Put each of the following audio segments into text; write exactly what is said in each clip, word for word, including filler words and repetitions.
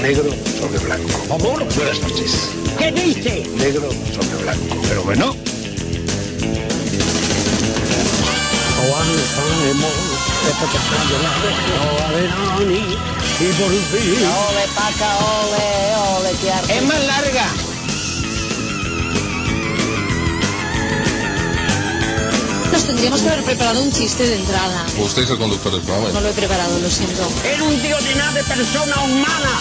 Negro sobre blanco. Amor, buenas noches. ¿Qué dice? Negro sobre blanco. Pero bueno. Avanzaremos, esto que está llorando, ole, Nani, y por fin... Ole, paca, ole, ole, que arte. ¡Es más larga! Nos tendríamos que haber preparado un chiste de entrada. Usted es el conductor del programa. No lo he preparado, lo siento. ¡Era un tío de nada de persona humana!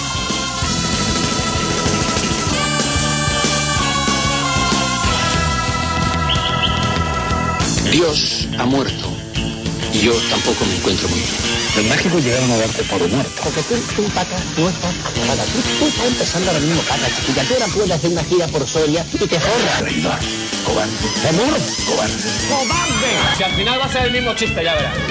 Dios ha muerto y yo tampoco me encuentro muy bien. Los mágicos llegaron a darte por muerto. Porque tú, tú, paca, no estás paca. Tú, tú estás empezando ahora mismo, paca, chiquilla. Tú ahora puedes hacer una gira por Soria y te forras. Traidor, cobarde, ¡Amor! cobarde. ¡Cobarde! Si al final va a ser el mismo chiste, ya verás.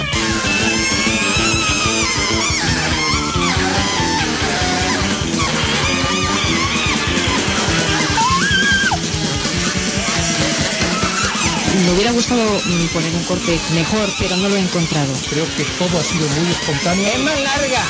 Me hubiera gustado mm, poner un corte mejor, pero no lo he encontrado. Creo que todo ha sido muy espontáneo. ¡Es más larga!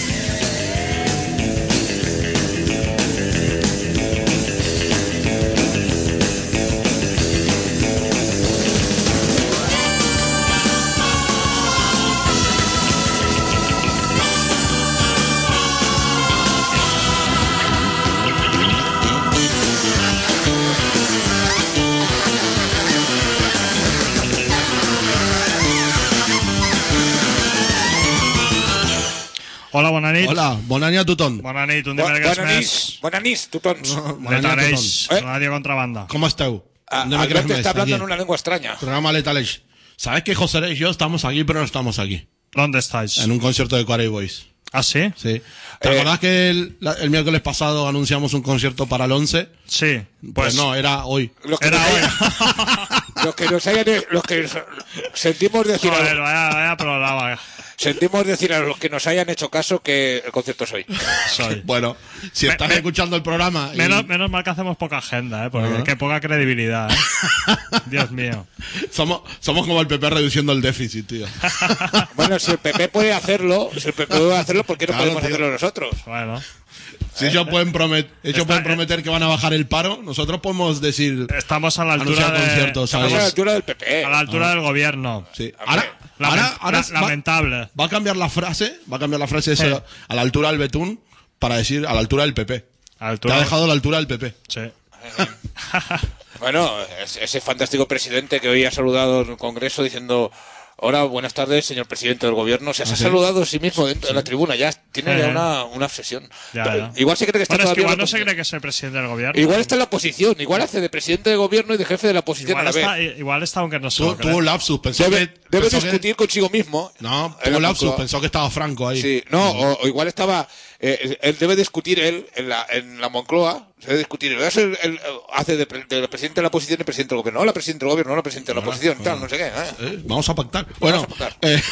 Hola, bona nit. Hola, bona nit a tothom. Bona nit, un dimecres més. Bona nit, tutons. Letaleix, Eh? Radio Contrabanda. ¿Cómo esteu? Ah, Un dimecres Alberto més, está hablando aquí. en una lengua extraña. Programa Letaleix. ¿Sabes que José y yo estamos aquí, pero no estamos aquí? ¿Dónde estáis? En un concierto de Quarry Boys. ¿Ah, sí? Sí. ¿Te Eh, acordás que el, la- el miércoles pasado anunciamos un concierto para el once? Sí. Pues, Pues, no, era hoy. Los que, era nos hoy. hayan- los que nos hayan, los que sentimos decir, a, Joder, vaya, vaya programa. sentimos decir a los que nos hayan hecho caso que el concierto es hoy. Soy. Bueno, si Me- estás me- escuchando el programa... y- Menos, menos mal que hacemos poca agenda, ¿eh? Porque Ajá. qué poca credibilidad, ¿eh? Dios mío. somos, somos como el P P reduciendo el déficit, tío. Bueno, si el P P puede hacerlo, si el P P puede hacerlo, ¿por qué no Claro, podemos tío. hacerlo nosotros? Bueno. Si ellos pueden, promet- ellos Está- pueden prometer que van a bajar el paro, nosotros podemos decir... Estamos a la altura Anunciar de... conciertos, Estamos a la ¿sabes? altura del P P. A la altura del gobierno. Sí. Hombre, Ahora, Lamen- ahora, ahora la- lamentable. Va, va a cambiar la frase, va a cambiar la frase esa, Sí. a la altura del betún para decir a la altura del P P. A la Te altura... ha dejado a la altura del P P. Sí. Bueno, es- ese fantástico presidente que hoy ha saludado en el Congreso diciendo: hola, buenas tardes, señor presidente del gobierno. O sea, se ha sí? saludado a sí mismo dentro de la tribuna. Ya tiene ya Eh. una, una obsesión. Ya, Pero ya. Igual se cree que está Bueno, es que todavía igual en la no se oposición. cree que es el presidente del gobierno. Igual está en la oposición. Igual hace de presidente de gobierno y de jefe de la oposición Igual a la vez. está, igual está aunque no se Tuvo, lo cree. tuvo un lapsus, pensó Debe, que... debe pensó que- discutir consigo mismo. no, En tuvo la un lapsus, Moncloa. pensó que estaba Franco ahí. Sí, no, o, o igual estaba. Eh, él debe discutir él en la, en la Moncloa. Se debe discutir. Él hace, él hace de, pre- de presidente de la oposición y presidente del gobierno. No la presidente del gobierno, no la presidente de la oposición. Tal, no sé qué. ¿eh? Eh, Vamos a pactar. Bueno, a pactar. eh,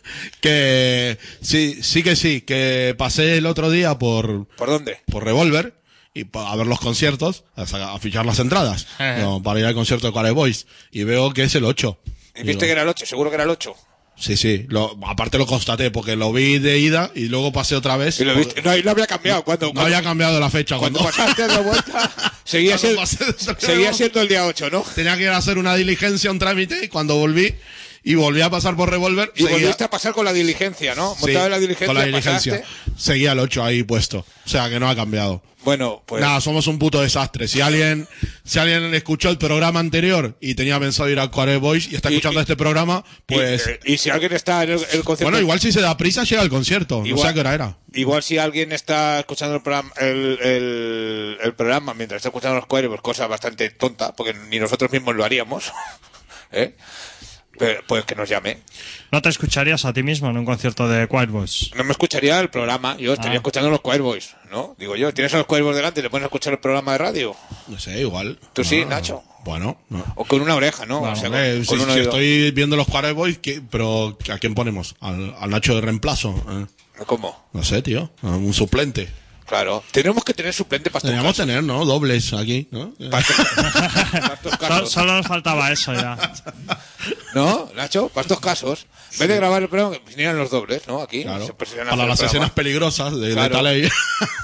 que sí, sí que sí, que pasé el otro día por, ¿Por dónde? por Revolver y pa- a ver los conciertos, a, sa- a fichar las entradas, Ajá. no, para ir al concierto de Quarry Boys, y veo que es el ocho. Y viste que era el ocho, seguro que era el ocho. Sí, sí, lo, aparte lo constaté porque lo vi de ida y luego pasé otra vez. Y lo viste. No, ahí no había cambiado. Cuando, No cuando, había cambiado la fecha. cuando Cuando, pasaste de vuelta, seguía, Cuando siendo, pasé de- seguía siendo el día ocho, ¿no? tenía que ir a hacer una diligencia, un trámite, y cuando volví y volví a pasar por Revolver, Y seguía, volviste a pasar con la diligencia, ¿no? sí, Montaba en la diligencia, con la diligencia. pasaste. Seguía el ocho ahí puesto. O sea que no ha cambiado. Bueno, pues. Nada, somos un puto desastre. Si alguien, si alguien escuchó el programa anterior y tenía pensado ir a Quarry Boys y está Y- escuchando y- este programa, pues, y, eh, y si alguien está en el, el concierto. bueno, igual si se da prisa llega al concierto. No sé a qué hora era. Igual si alguien está escuchando el programa, el, el, el programa mientras está escuchando los cueros, pues cosa bastante tonta, porque ni nosotros mismos lo haríamos. ¿Eh? Pues, pues que nos llame. ¿No te escucharías a ti mismo en un concierto de Quiet Boys? No me escucharía el programa, yo estaría Ah. escuchando los Choir Boys, ¿no? Digo yo, ¿tienes a los Choir Boys delante y le pones a escuchar el programa de radio? No sé, igual. ¿Tú sí, No, Nacho? Bueno, no. O con una oreja, ¿no? Bueno, o sea, hombre, con, si, con un si oído. estoy viendo los Quarry Boys, ¿qué- pero ¿a quién ponemos? ¿Al, al Nacho de reemplazo? Eh, ¿Cómo? no sé, tío. A un suplente. Claro. Tenemos que tener suplente para estos Deberíamos casos. tener, ¿no? Dobles aquí, ¿no? Para estos, para estos Solo, casos. solo nos faltaba eso ya. ¿No, Nacho? Para estos casos. En vez de grabar el programa, que vinieran los dobles, ¿no? Aquí. Claro. Se presionan a Para hacer las el escenas programa. peligrosas de, Claro. de tal ley.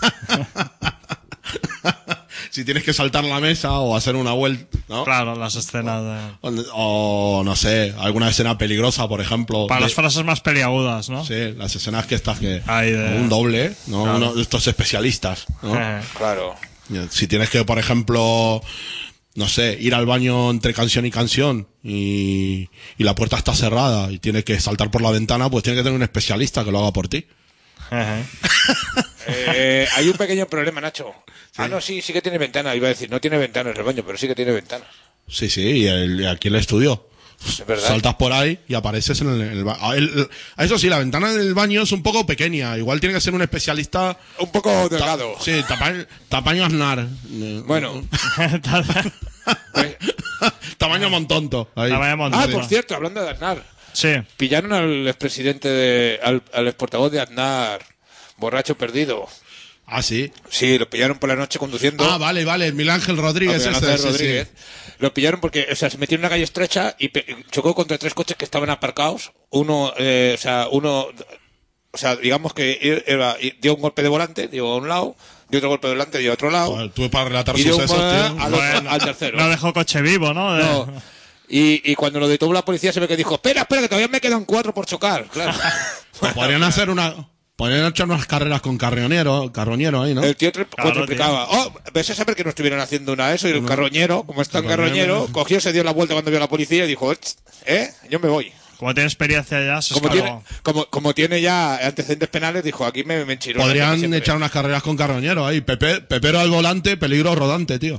Si tienes que saltar la mesa o hacer una vuelta, ¿no? Claro, las escenas de... O, o, no sé, alguna escena peligrosa, por ejemplo. Para de- las frases más peliagudas, ¿no? Sí, las escenas que estás que... Ahí de- Un doble, ¿no? Claro. Uno de estos especialistas, ¿no? Eh, Claro. Si tienes que, por ejemplo, no sé, ir al baño entre canción y canción y, y la puerta está cerrada y tienes que saltar por la ventana, pues tienes que tener un especialista que lo haga por ti. eh. Eh, hay un pequeño problema, Nacho. Ah, no, sí, sí que tiene ventana. Iba a decir, no tiene ventanas el baño, pero sí que tiene ventanas. Sí, sí, y, el, y aquí el estudio. Es verdad. Saltas por ahí y apareces en el, en el baño. Eso sí, la ventana del baño es un poco pequeña. Igual tiene que ser un especialista. Un poco delgado. Ta- sí, tapa- tamaño Aznar. Bueno. Pues- Tamaño Montonto. Ahí. La vaya ah, montaña. por cierto, hablando de Aznar. Sí. Pillaron al expresidente de, al, al exportavoz de Aznar, borracho perdido. Ah, sí. Sí, lo pillaron por la noche conduciendo. Ah, vale, vale. Miguel Ángel Rodríguez. a ese, Miguel Ángel sí, sí. Rodríguez. Lo pillaron porque, o sea, se metió en una calle estrecha y pe- chocó contra tres coches que estaban aparcados. Uno, eh, o sea, uno, o sea, digamos que era- dio un golpe de volante, dio a un lado, dio otro golpe de volante, dio a otro lado. Joder, tú para relatar Y dio un sucesos, golpe tío. al, otro- Bueno, al tercero. No dejó coche vivo, ¿no? De- No. Y, y cuando lo detuvo la policía se ve que dijo, espera, espera, que todavía me quedan cuatro por chocar. Claro. Podrían hacer una. Podrían echar unas carreras con carroñero, carroñero ahí, ¿no? El tío tri- Claro, cuatriplicaba. Oh, ves a saber que no estuvieran haciendo una de eso y el carroñero, como es tan Carroñero. carroñero, cogió, se dio la vuelta cuando vio a la policía y dijo, "Ch, eh, yo me voy. Como tiene experiencia ya, se Como escaló. tiene, como, como tiene ya antecedentes penales, dijo, aquí me, me enchiró. Podrían echar unas carreras con carroñero ahí. Pepe, pepero al volante, peligro rodante, tío.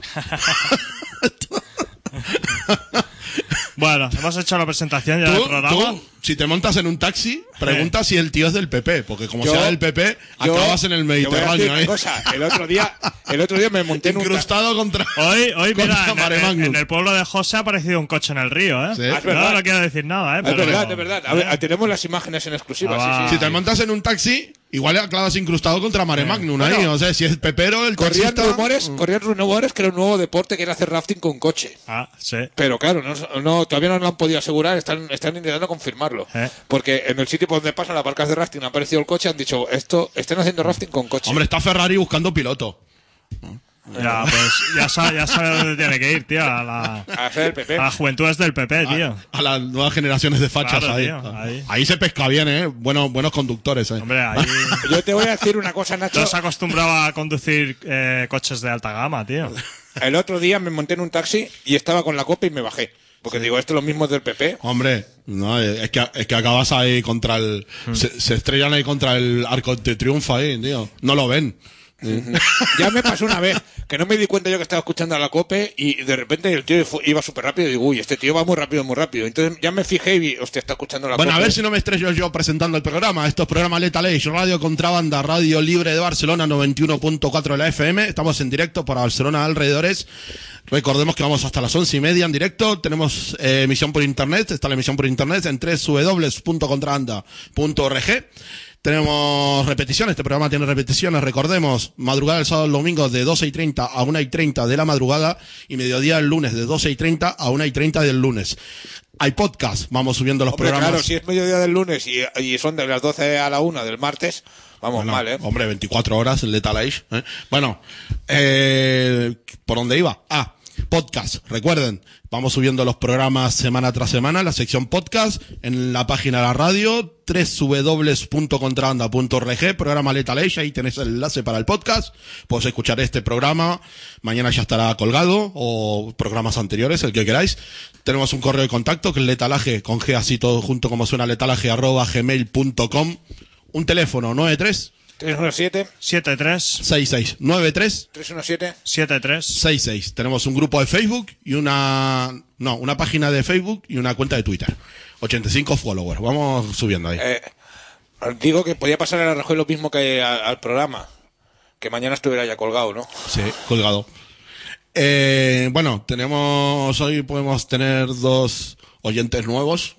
Bueno, hemos hecho la presentación ya del Tú, programa. tú, si te montas en un taxi, pregunta si el tío es del P P, porque como Yo- sea del P P, yo- acabas en el te voy a decir Mediterráneo una ahí. cosa, el otro día, el otro día me monté en un ta- Incrustado contra. Hoy, hoy contra mira, en, Mare en- Magnum. en el pueblo de José ha aparecido un coche en el río, ¿eh? Sí. Ah, es verdad. No, no quiero decir nada, ¿eh? Es Pero- verdad, es verdad. A ver, tenemos las imágenes en exclusiva, Ah, sí, sí. Si te montas en un taxi, igual acabas incrustado contra Mare Magnum ahí. Bueno. O sea, si es pepero, el Corrían taxista. rumores, corrían rumores que era un nuevo deporte que era hacer rafting con coche. Ah, sí. Pero claro, no, no, todavía no lo han podido asegurar, están, están intentando confirmarlo. ¿Eh? Porque en el sitio por donde pasan las barcas de rafting ha aparecido el coche, han dicho, esto, están haciendo rafting con coche. Hombre, está Ferrari buscando piloto. Ya, pues ya sabe, ya sabe dónde tiene que ir, tío. A la, A hacer el P P. a las juventudes del P P, tío. A las nuevas generaciones de fachas Claro, ahí. tío, ahí. ahí. se pesca bien, ¿eh? Buenos, buenos conductores, ¿eh? Hombre, ahí Yo te voy a decir una cosa, Nacho. no se acostumbraba a conducir eh, coches de alta gama, tío. El otro día me monté en un taxi y estaba con la copa y me bajé. Porque digo, esto es lo mismo del P P. Hombre, no, es que, es que acabas ahí contra el... Hmm. Se, se estrellan ahí contra el arco de triunfo ahí, tío. No lo ven. Ya me pasó una vez que no me di cuenta yo que estaba escuchando a la COPE y de repente el tío fu- iba súper rápido y digo, uy, este tío va muy rápido, muy rápido. Entonces ya me fijé y vi, hostia, está escuchando la Bueno, COPE. a ver si no me estrello yo presentando el programa. Esto es programa Lethal Age, Radio Contrabanda, Radio Libre de Barcelona, noventa y uno punto cuatro de la F M. Estamos en directo para Barcelona alrededores. Recordemos que vamos hasta las once y media en directo. Tenemos eh, emisión por internet. Está la emisión por internet en doble u doble u doble u punto contrabanda punto org. Tenemos repeticiones, este programa tiene repeticiones, recordemos, madrugada el sábado y el domingo de doce y treinta a una y treinta de la madrugada y mediodía el lunes de doce y treinta a una y treinta del lunes. Hay podcast, vamos subiendo los Hombre, programas. claro, si es mediodía del lunes y, y son de las doce a la una del martes, vamos Bueno, mal, ¿eh? Hombre, veinticuatro horas el Lethal Age, ¿eh? Bueno, eh, ¿por dónde iba? Ah, podcast, recuerden, vamos subiendo los programas semana tras semana, la sección podcast, en la página de la radio, doble u doble u doble u punto contrabanda punto org, programa Lethal Age, ahí tenés el enlace para el podcast, puedes escuchar este programa, mañana ya estará colgado, o programas anteriores, el que queráis. Tenemos un correo de contacto que es letalage, con G así todo junto como suena, letalage arroba gmail punto com, un teléfono nueve tres tres uno siete, siete tres seis seis nueve tres tres uno siete. siete tres seis seis. Tenemos un grupo de Facebook y una no, una página de Facebook y una cuenta de Twitter. ochenta y cinco followers. Vamos subiendo ahí. Eh, digo que podía pasar a Rajoy lo mismo que a- al programa. Que mañana estuviera ya colgado, ¿no? Sí, colgado. Eh, bueno, tenemos hoy podemos tener dos oyentes nuevos.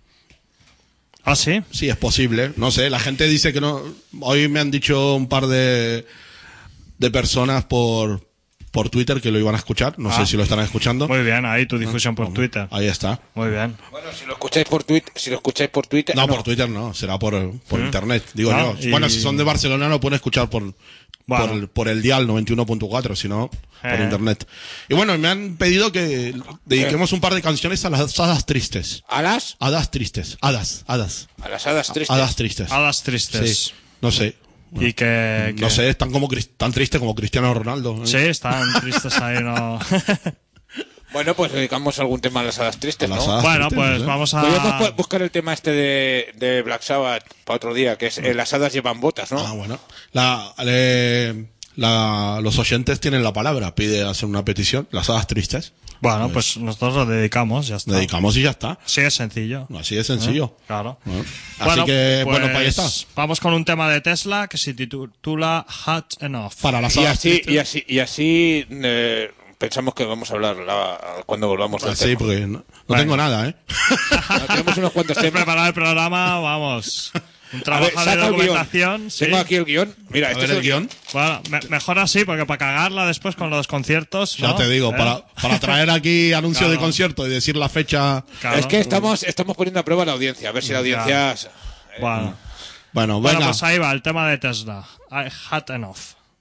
Ah, sí. Sí, es posible. No sé, la gente dice que no. Hoy me han dicho un par de de personas por, por Twitter que lo iban a escuchar. No Ah. sé si lo estarán escuchando. Muy bien, ahí tu difusión por Twitter. Ahí está. Muy bien. Bueno, si lo escucháis por Twitter, si lo escucháis por Twitter, No, por Twitter no, será por, por ¿Mm? internet. Digo No, yo. y- Bueno, si son de Barcelona lo pueden escuchar por, Bueno. por, el, por el dial noventa y uno punto cuatro, si no, por Eh. internet. Y bueno, me han pedido que dediquemos un par de canciones a las hadas tristes. ¿A las? Hadas tristes. Hadas, hadas. A las hadas tristes. Hadas tristes. Hadas tristes. Sí, no sé. Y que, No que- sé, están como cris- tan tristes como Cristiano Ronaldo. ¿eh? Sí, están tristes ahí, ¿no? Bueno, pues dedicamos algún tema a las hadas tristes, A las ¿no? hadas Bueno, tristes, pues ¿eh? vamos a... Podríamos bu- buscar el tema este de, de Black Sabbath para otro día, que es eh, las hadas llevan botas, ¿no? Ah, bueno. La, le- la- los oyentes tienen la palabra. Pide hacer una petición. Las hadas tristes. Bueno, pues nosotros lo dedicamos, ya está. Dedicamos y ya está. Sí, es sencillo. Así de sencillo. Claro. Bueno. Así que, bueno, para ahí está. Vamos con un tema de Tesla que se titula Hot Enough. Para las Y hadas así, tristes. y así, y así eh, pensamos que vamos a hablar la- cuando volvamos al Ah, Sí, tema. porque no, no Bueno. tengo nada, ¿eh? No, tenemos unos cuantos He temas. preparado el programa, vamos. Un A trabajo ver, de saca el guión. documentación. Sí. Tengo aquí el guión. Mira, A este ver es el guión. Bueno, me- mejor así, porque para cagarla después con los conciertos. Ya ¿no? te digo, ¿Eh? para, para traer aquí anuncios de Claro. concierto y decir la fecha. Claro. Es que estamos, estamos poniendo a prueba la audiencia, a ver si la audiencia... Bueno. Bueno, Bueno, venga. pues ahí va el tema de Tesla. I Hot Enough.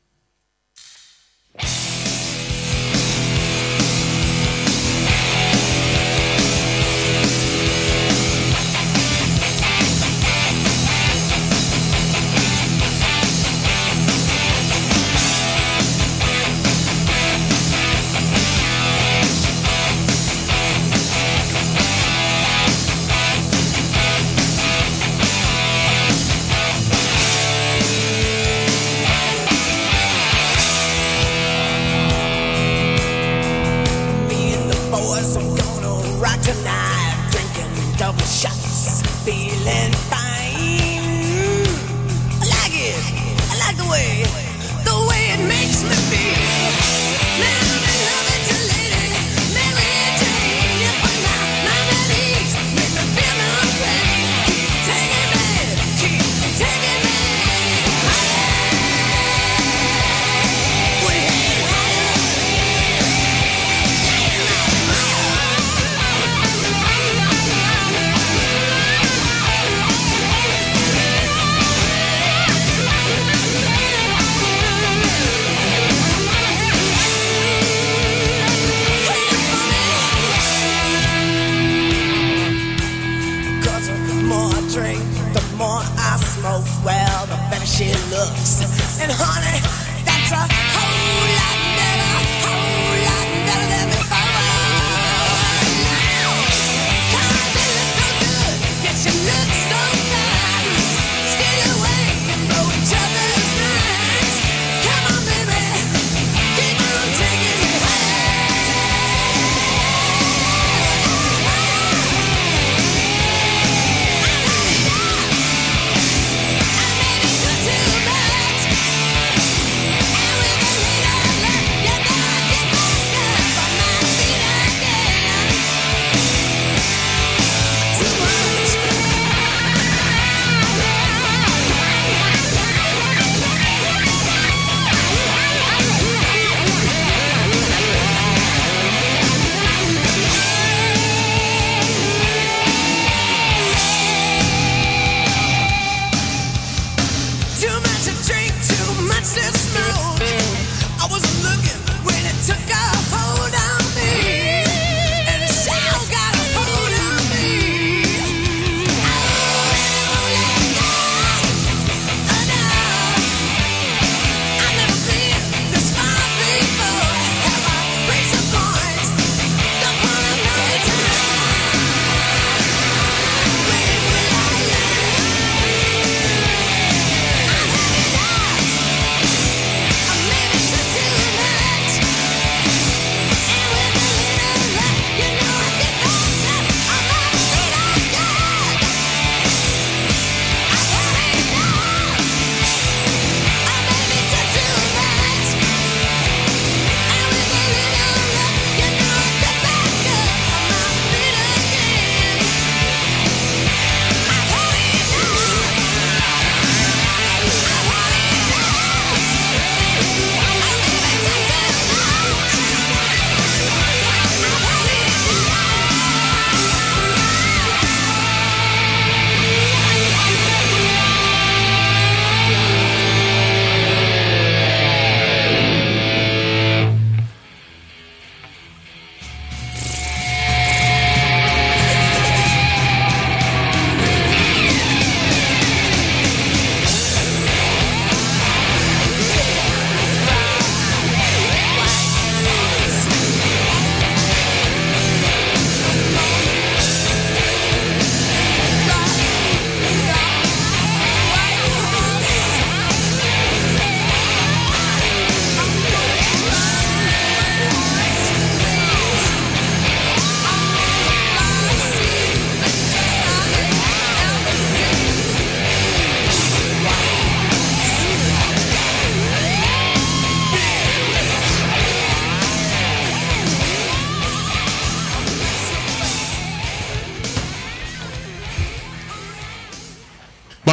Me and the boys are gonna rock tonight, drinking double shots, feeling fine. I like it, I like the way, the way it makes me feel. Man, I'm in love with you, lady. Mary Jane, you put my mind at ease, make me feel no pain. Keep taking me, keep taking me higher. Way higher. Cause the more I drink, the more I smoke, well, the better she looks. And honey, that's a whole lot better, whole lot better than before. Cause you look so good, yes, you look so nice. Steal away and blow each other's minds. Come on, baby, keep on taking me high.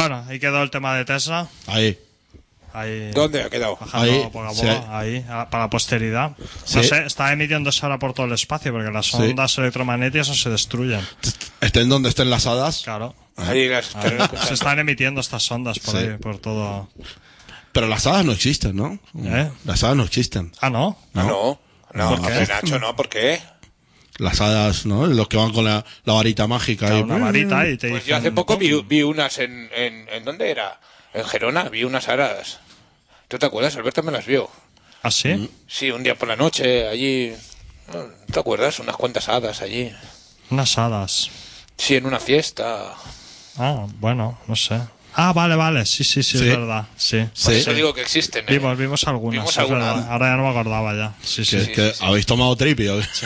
Bueno, ahí quedó el tema de Tesla. Ahí. Ahí, ¿Dónde ha quedado? Bajando Ahí, poco a poco, sí. ahí, a- para la posteridad. Sí. No sé, está emitiéndose ahora por todo el espacio, porque las Sí. ondas electromagnéticas no se destruyen. Estén donde estén las hadas. Claro. Ahí las Ahí, se están emitiendo estas ondas por Sí. ahí, por todo. Pero las hadas no existen, ¿no? ¿Eh? Las hadas no existen. Ah, ¿no? Ah, no. No, ¿Por qué? hombre, Nacho, no, ¿por qué? Las hadas, ¿no? Los que van con la, la varita mágica. Claro, ahí. una varita y te Pues dicen, yo hace poco vi, vi unas en, en... ¿En dónde era? En Gerona, vi unas hadas. ¿Tú te acuerdas? Alberto me las vio. ¿Ah, sí? Sí, un día por la noche, allí... ¿No te acuerdas? Unas cuantas hadas allí. Unas hadas. Sí, en una fiesta. Ah, bueno, no sé. Ah, vale, vale, sí, sí, sí, Sí. es verdad. Sí. Por Sí. eso digo que existen, ¿eh? Vimos, vimos algunas. Vimos es algunas. verdad. Ahora ya no me acordaba ya. Sí, sí. Que, sí, que sí. habéis tomado tripio. Sí,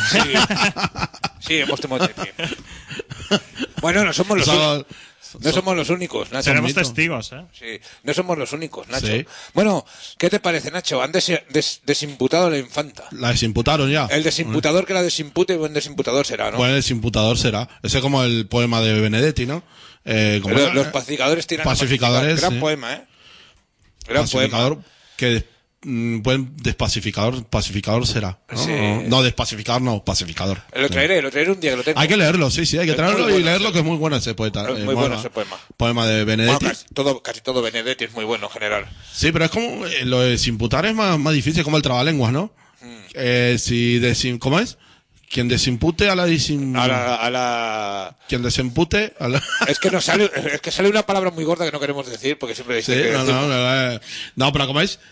sí hemos tomado tripi. Bueno, no somos los, Eso- únicos. No somos los únicos, Nacho. Tenemos mito. testigos, ¿eh? Sí, no somos los únicos, Nacho. Sí. Bueno, ¿qué te parece, Nacho? Han des- des- desimputado a la infanta. La desimputaron ya. El desimputador que la desimpute, buen desimputador será, ¿no? Buen desimputador será. Ese es como el poema de Benedetti, ¿no? Eh, como Pero era? los pacificadores tiran a Pacificadores, pacificar. Gran sí. poema, ¿eh? Gran pacificador poema. que mm, buen despacificador pacificador será, ¿no? Sí. No, despacificador no, pacificador. Lo traeré, lo traeré un día que lo tengo. Hay que leerlo, sí, sí, hay que Es muy traerlo y bueno, leerlo, sí. que es muy bueno ese poeta. Es eh, muy bueno ese poema. Poema de Bueno, Benedetti. casi, todo, casi todo Benedetti es muy bueno en general. Sí, pero es como eh, lo de desimputar es más, más difícil, como el trabalenguas, ¿no? Mm. Eh, si desim, ¿cómo es? Quien desimpute a la desim... A la, a la... Quien desempute a la... Es que nos sale, es que sale una palabra muy gorda que no queremos decir porque siempre Sí, dice que no, no, decimos- no, no, no, pero ¿cómo es?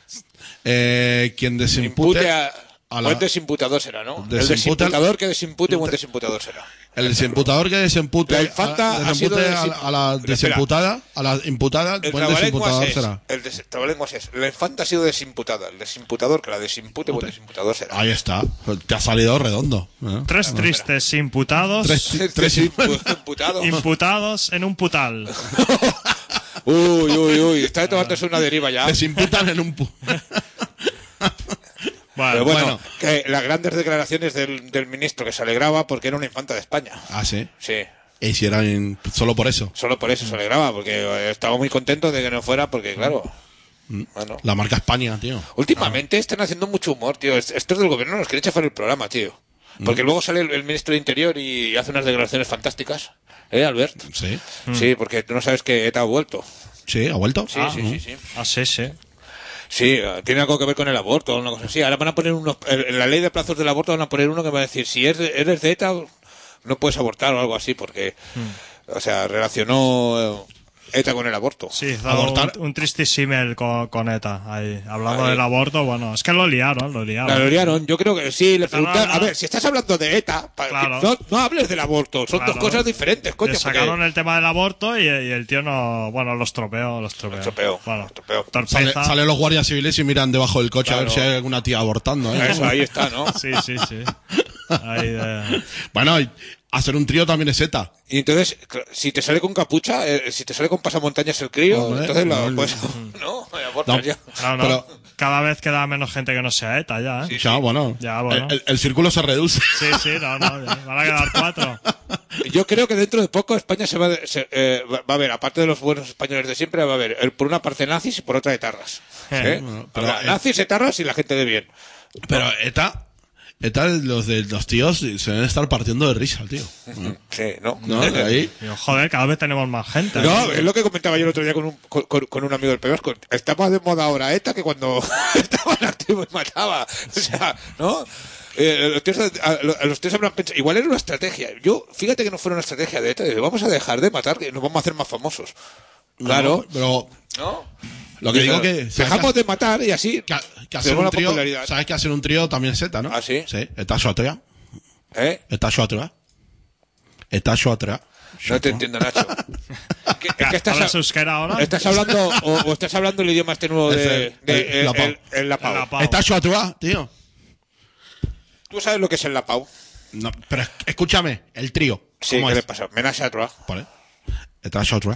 Eh, quien desimpute impute a, a la- buen desimputador será, ¿no? El Desimputa- desimputador que desimpute, buen desimputador será. El desimputador que desempute, La infanta a, ha sido desempute a, desim- a la Espera. desimputada, a la imputada, El buen trabalenguas desimputador es, será. el des- trabalenguas es, la infanta ha sido desimputada, el desimputador que la desimpute, buen desimputador será. Ahí está, te ha salido redondo. ¿eh? Tres tristes imputados. Tres, tres, Desimputado. Imputados en un putal. Uy, uy, uy, está tomándose una deriva ya. desimputan en un... pu- Bueno, Pero bueno, bueno. que las grandes declaraciones del, del ministro que se alegraba porque era una infanta de España. Ah, sí. Sí, Y si eran solo por eso. solo por eso se alegraba, porque eh, estaba muy contento de que no fuera, porque claro. Bueno. La marca España, tío. Últimamente están haciendo mucho humor, tío. Estos del gobierno nos quieren chafar el programa, tío. Porque luego sale el, el ministro de Interior y hace unas declaraciones fantásticas. ¿Eh, Albert? Sí. Sí, porque tú no sabes que ETA ha vuelto. Sí, ¿ha vuelto? Sí, sí, sí, sí. Ah, sí, sí. Sí, eh, tiene algo que ver con el aborto o una cosa así. Ahora van a poner unos... En la ley de plazos del aborto van a poner uno que va a decir, si eres de, eres de ETA, no puedes abortar o algo así, porque... O sea, relacionó eh, ETA con el aborto. Sí, hizo Abortar. un, un tristísimel con, con ETA. Ahí, hablando Ahí. del aborto, bueno, es que lo liaron, lo liaron. La liaron, yo creo que sí, le Empezaron a preguntaron, a hablar- ver, si estás hablando de ETA, pa- Claro. no, no hables del aborto, son Claro. dos cosas diferentes, coño. Le porque- sacaron el tema del aborto y, y el tío no... Bueno, los tropeó, los tropeó. Los tropeó, Bueno, los tropeó. torpeza. Sale- salen los guardias civiles y miran debajo del coche a ver Claro. si hay alguna tía abortando. ¿eh? Eso, ahí está, ¿no? Sí, sí, sí. Ahí de... Bueno, y hacer un trío también es ETA. Y entonces, cl- si te sale con capucha, eh, si te sale con pasamontañas el crío, Hombre, entonces lo, no, pues, no, me abortas No. ya. No, no. Pero- Cada vez queda menos gente que no sea ETA ya, ¿eh? Ya, bueno. Ya, bueno. El, el- el círculo se reduce. Sí, sí, no, no. ya. Van a quedar cuatro. Yo creo que dentro de poco España se va, de- se, eh, va va a ver, aparte de los buenos españoles de siempre, va a haber el- por una parte nazis y por otra etarras. Eh, ¿Eh? bueno, pero, Habrá eh, nazis, etarras y la gente de bien. Pero ETA, ETA, los de los tíos se deben estar partiendo de risa, tío. Sí, ¿no? ¿No? Ahí. Digo, joder, cada vez tenemos más gente. No, es lo que comentaba yo el otro día con un, con, con- con un amigo del Pebasco. Está más de moda ahora ETA que cuando estaba en activo y mataba. O sea, ¿no? Eh, los, tíos, a- a los tíos habrán pensado, igual era una estrategia. Yo, fíjate que no fuera una estrategia de ETA. de, vamos a dejar de matar, que nos vamos a hacer más famosos. Claro. No, pero ¿No? lo que digo que... ¿sabes Dejamos que- de matar y así que, que hacer tenemos un la trío, popularidad. ¿sabes que hacer un trío también es ETA, no? ¿Ah, sí? Sí, ETA Xoatrea. ¿Eh? ETA Xoatrea. ETA Xoatrea. No te entiendo, Nacho. ¿Qué- es que estás, ¿Hablas a- euskera ahora? estás hablando o, o estás hablando el idioma este nuevo de, El- de- el- el- la Pau. el- el lapao. El lapao. ETA Xoatrea, tío. ¿Tú sabes lo que es el lapao? No, pero es- escúchame, el trío. Sí, ¿Cómo ¿qué es? le pasa? Menage à trois. Vale. ETA Xoatrea.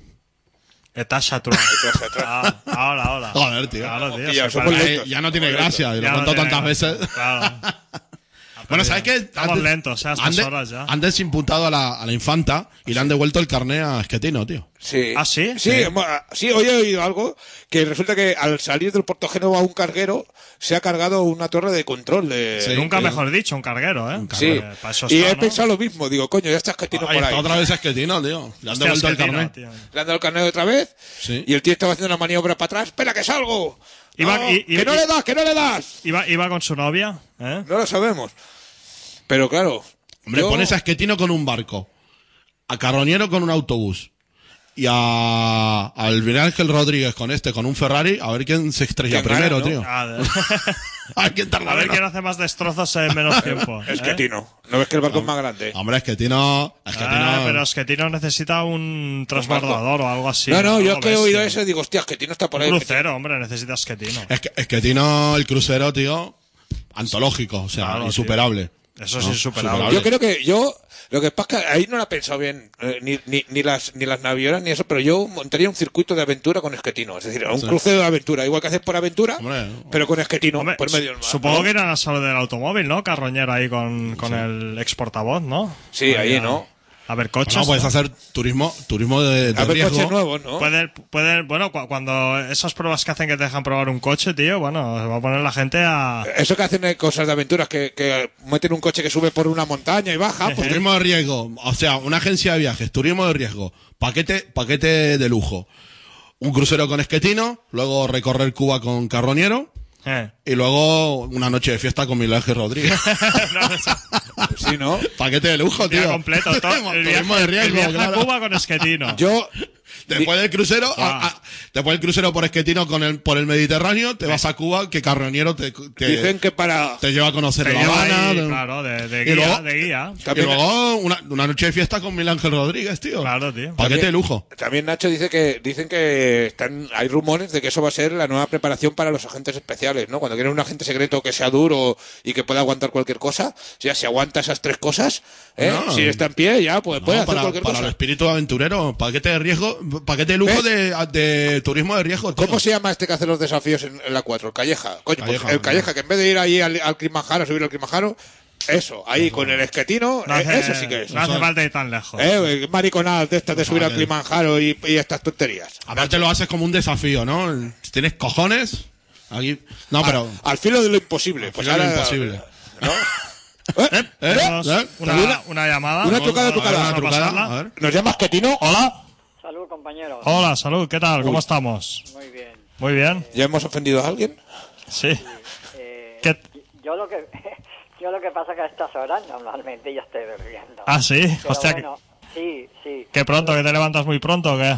Etasha Trump. Menage à trois. Ah, ahora, ahora. Joder, tío. Claro, tío. Y ya se somos para- Ahí lentos. ya no tiene Somos gracia, y lo Ya no cuento tiene tantas gracia. veces. Claro. Bueno, ¿sabes qué? Estamos lentos, ¿eh? A estas han de- horas ya. Han desimputado a la, a la infanta y le han devuelto el carné a Esquetino, tío. Sí. ¿Ah, sí? Sí, Sí. sí, hoy he oído algo que resulta que al salir del Puerto Génova un carguero se ha cargado una torre de control de... Sí, nunca mejor dicho, un carguero, ¿eh? Un Sí, carguero. Para eso y está, he ¿no? pensado lo mismo. Digo, coño, ya está Esquetino Ahí por está ahí. otra vez Esquetino, tío. Le han Hostia, devuelto el Esquetino, carnet. tío. Le han dado el carnet otra vez Sí. y el tío estaba haciendo una maniobra para atrás. ¡Espera, que salgo! Iba- No, y- y- ¡Que no y- le das, que no le das! Iba, iba con su novia, ¿eh? No lo sabemos. Pero claro... Hombre, yo- pones a Esquetino con un barco, a Carroñero con un autobús y a al Miguel Ángel Rodríguez con este, con un Ferrari, a ver quién se estrella ¿Quién primero, gana, no? tío. A ver, A ver quién tarda a ver menos. quién hace más destrozos en menos tiempo. ¿eh? Esquetino. ¿No ves que el barco es más grande? Hombre, Esquetino... Esquetino... Ah, pero Esquetino necesita un transbordador o algo así. no, no, yo algo que he oído bestia. eso y digo, hostia, Esquetino está por ahí. Un crucero, hombre, necesita Esquetino. Es que, Esquetino, el crucero, tío, antológico, o sea, Claro, insuperable. Eso es No, insuperable. Yo creo que yo, lo que pasa es que ahí no lo he pensado bien, eh, ni, ni, ni las ni las navieras ni eso, pero yo montaría un circuito de aventura con Esquetino, es decir, un Sí. crucero de aventura, igual que haces por aventura, Hombre, pero con Esquetino Hombre, por medio del mar. supongo ¿no? que irán a salud del automóvil, ¿no? Carroñero ahí con, con el exportavoz, ¿no? Sí, ahí, a- ¿no? A ver coches. no, puedes ¿no? hacer turismo, turismo de, de A ver riesgo. coches nuevos, ¿no? Puede, puede, bueno, cu- cuando esas pruebas que hacen que te dejan probar un coche, tío, bueno, se va a poner la gente a... Eso que hacen eh, cosas de aventuras, que, que meten un coche que sube por una montaña y baja, pues Turismo de riesgo, o sea, una agencia de viajes, turismo de riesgo, paquete, paquete de lujo. Un crucero con Esquetino, luego recorrer Cuba con Carroñero Eh. y luego una noche de fiesta con Miguel Ángel Rodríguez. No, eso- sí, ¿no? Paquete de lujo, día tío. completo. todo- el Turismo viaje, de el riesgo, viaje claro. a Cuba con Esquetino. Yo, Después del crucero, Guau. a- a- después del crucero por Esquetino con el, por el Mediterráneo, te vas a Cuba, que Carroñero te, te, dicen que para... te lleva a conocer Te La lleva Habana. ahí, de- claro, de, de y guía, luego- de guía. y También- luego una, una noche de fiesta con Miguel Ángel Rodríguez, tío. Claro, tío. Paquete de lujo. También Nacho dice que dicen que están hay rumores de que eso va a ser la nueva preparación para los agentes especiales, ¿no? Cuando quieren un agente secreto que sea duro y que pueda aguantar cualquier cosa, ya si aguanta esas tres cosas, ¿eh? No. Si está en pie, ya pues, puede No, hacer para, cualquier para cosa. el espíritu aventurero, paquete de riesgo, paquete de lujo de, de turismo de riesgo, tío. ¿Cómo se llama este que hace los desafíos en, en la cuatro? El Calleja. Coño, pues Calleja, el ¿no? Calleja, que en vez de ir ahí al, al Kilimanjaro, subir al Kilimanjaro, eso, ahí con el Esquetino, No eh, hace, eso sí que es. no hace falta ir tan lejos. Eh, mariconadas de estas de subir al Vale. Kilimanjaro y, y estas tonterías. Aparte lo haces como un desafío, ¿no? Si tienes cojones, aquí... No, pero... Al filo de lo imposible. Pues filo de lo ahora, imposible. ¿no? ¿Eh? Tenemos ¿Eh? una, una llamada. Una Vamos trucada a- trucada. vamos a Una trucada, pasarla. a ver. ¿Nos llama Esquetino? Hola. Salud, compañeros. Hola, salud, ¿qué tal? ¿Cómo estamos? Muy bien. Muy bien. ¿Ya hemos ofendido a alguien? Sí. Eh, ¿Qué? Yo lo que yo lo que pasa que a estas horas normalmente ya estoy durmiendo. Ah, sí. Pero Hostia, bueno, sí, sí. que, que pronto, que te levantas muy pronto, ¿o qué?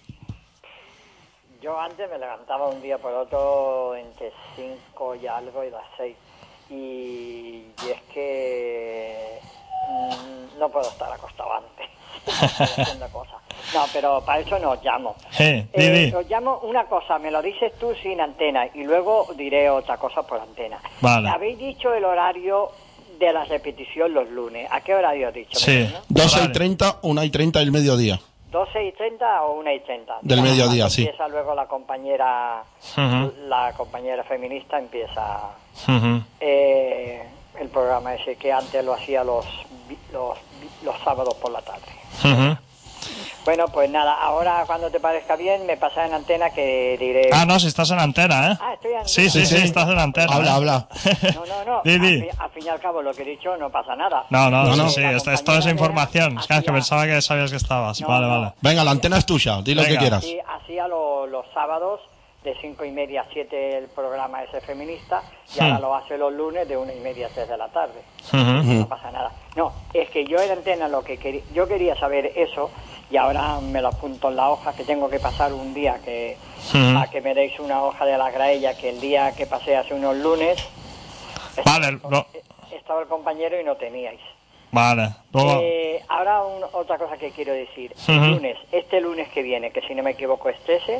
Yo antes me levantaba un día por otro entre cinco y algo y las seis. Y, y es que mm, no puedo estar acostado antes. Estoy haciendo cosas. No, pero para eso no os llamo. Eh, di, Eh, di. os llamo una cosa, me lo dices tú sin antena y luego diré otra cosa por antena. Vale. Habéis dicho el horario de la repetición los lunes. ¿A qué horario has dicho? Sí. ¿No? doce y Horario. treinta, una y treinta del mediodía. ¿doce y treinta o una y treinta? Del Digamos, mediodía, cuando sí. Empieza luego la compañera, Ujú. la compañera feminista empieza Ujú. eh, el programa ese que antes lo hacía los, vi- los, vi- los sábados por la tarde. Ujú. Bueno, pues nada, ahora cuando te parezca bien me pasas en antena que diré... Ah, no, si estás en antena, ¿eh? Ah, estoy en Sí, sí, sí, sí. estás en antena. Habla, ¿eh? habla. No, no, no, Di, al, di. fin, al fin y al cabo lo que he dicho no pasa nada. No, no, No, sí, no. sí, La esto, esto es compañera información. de- Es que, es que hacía- pensaba que sabías que estabas. No, vale, no. vale. Venga, la antena es tuya, di lo que Venga. quieras. Sí, hacía lo- los sábados de cinco y media a siete el programa ese feminista y ahora Hmm. lo hace los lunes de una y media a tres de la tarde. Ujú. No pasa nada. No, es que yo en antena lo que quería, yo quería saber eso y ahora me lo apunto en la hoja que tengo que pasar un día que Ujú. a que me deis una hoja de la graella que el día que pasé hace unos lunes Vale, estaba, lo- estaba el compañero y no teníais. Vale. Luego, Eh, ahora un- otra cosa que quiero decir. Ujú. El lunes, este lunes que viene, que si no me equivoco es trece,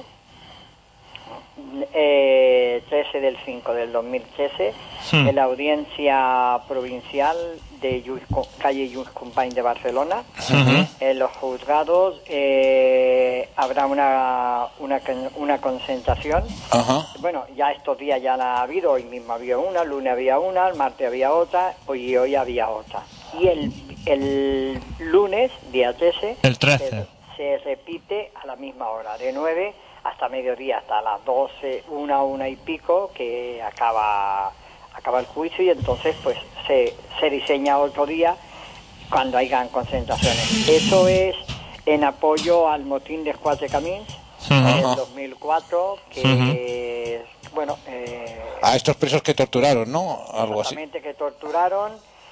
eh, trece del cinco del dos mil trece, Hmm. en la audiencia provincial de Lluís Co- calle Lluís Companys de Barcelona, Ujú. en los juzgados eh, habrá una, una, con- una concentración. Ajá. Bueno, ya estos días ya la ha habido, hoy mismo había una, el lunes había una, el martes había otra, hoy y hoy había otra. Y el, el lunes, día trece, El trece. se, se repite a la misma hora, de nueve hasta mediodía, hasta las doce, una, una y pico, que acaba acaba el juicio, y entonces pues se, se diseña otro día cuando hayan concentraciones. Eso es en apoyo al motín de Quatre Camins en el dos mil cuatro, que uh-huh. bueno... Eh, a estos presos que torturaron, ¿no? Algo así. Exactamente, que torturaron,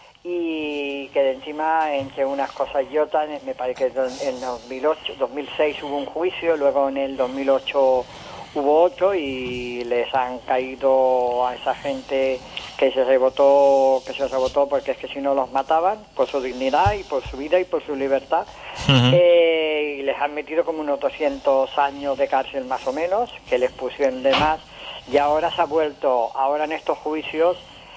y que de encima, entre unas cosas y otras, me parece que en dos mil ocho, dos mil seis hubo un juicio, luego en el dos mil ocho hubo otro, y les han caído a esa gente que se rebotó, que se rebotó porque es que si no los mataban, por su dignidad y por su vida y por su libertad, uh-huh. eh, y les han metido como unos doscientos años de cárcel más o menos, que les pusieron de más, y ahora se ha vuelto, ahora en estos juicios,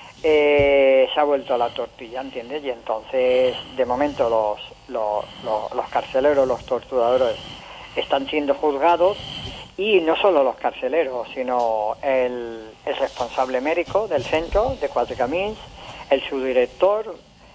eh, se ha vuelto a la tortilla, ¿entiendes? Y entonces, de momento, los, los, los, los carceleros, los torturadores, están siendo juzgados. Y no solo los carceleros, sino el, el responsable médico del centro de Quatre Camins, el subdirector,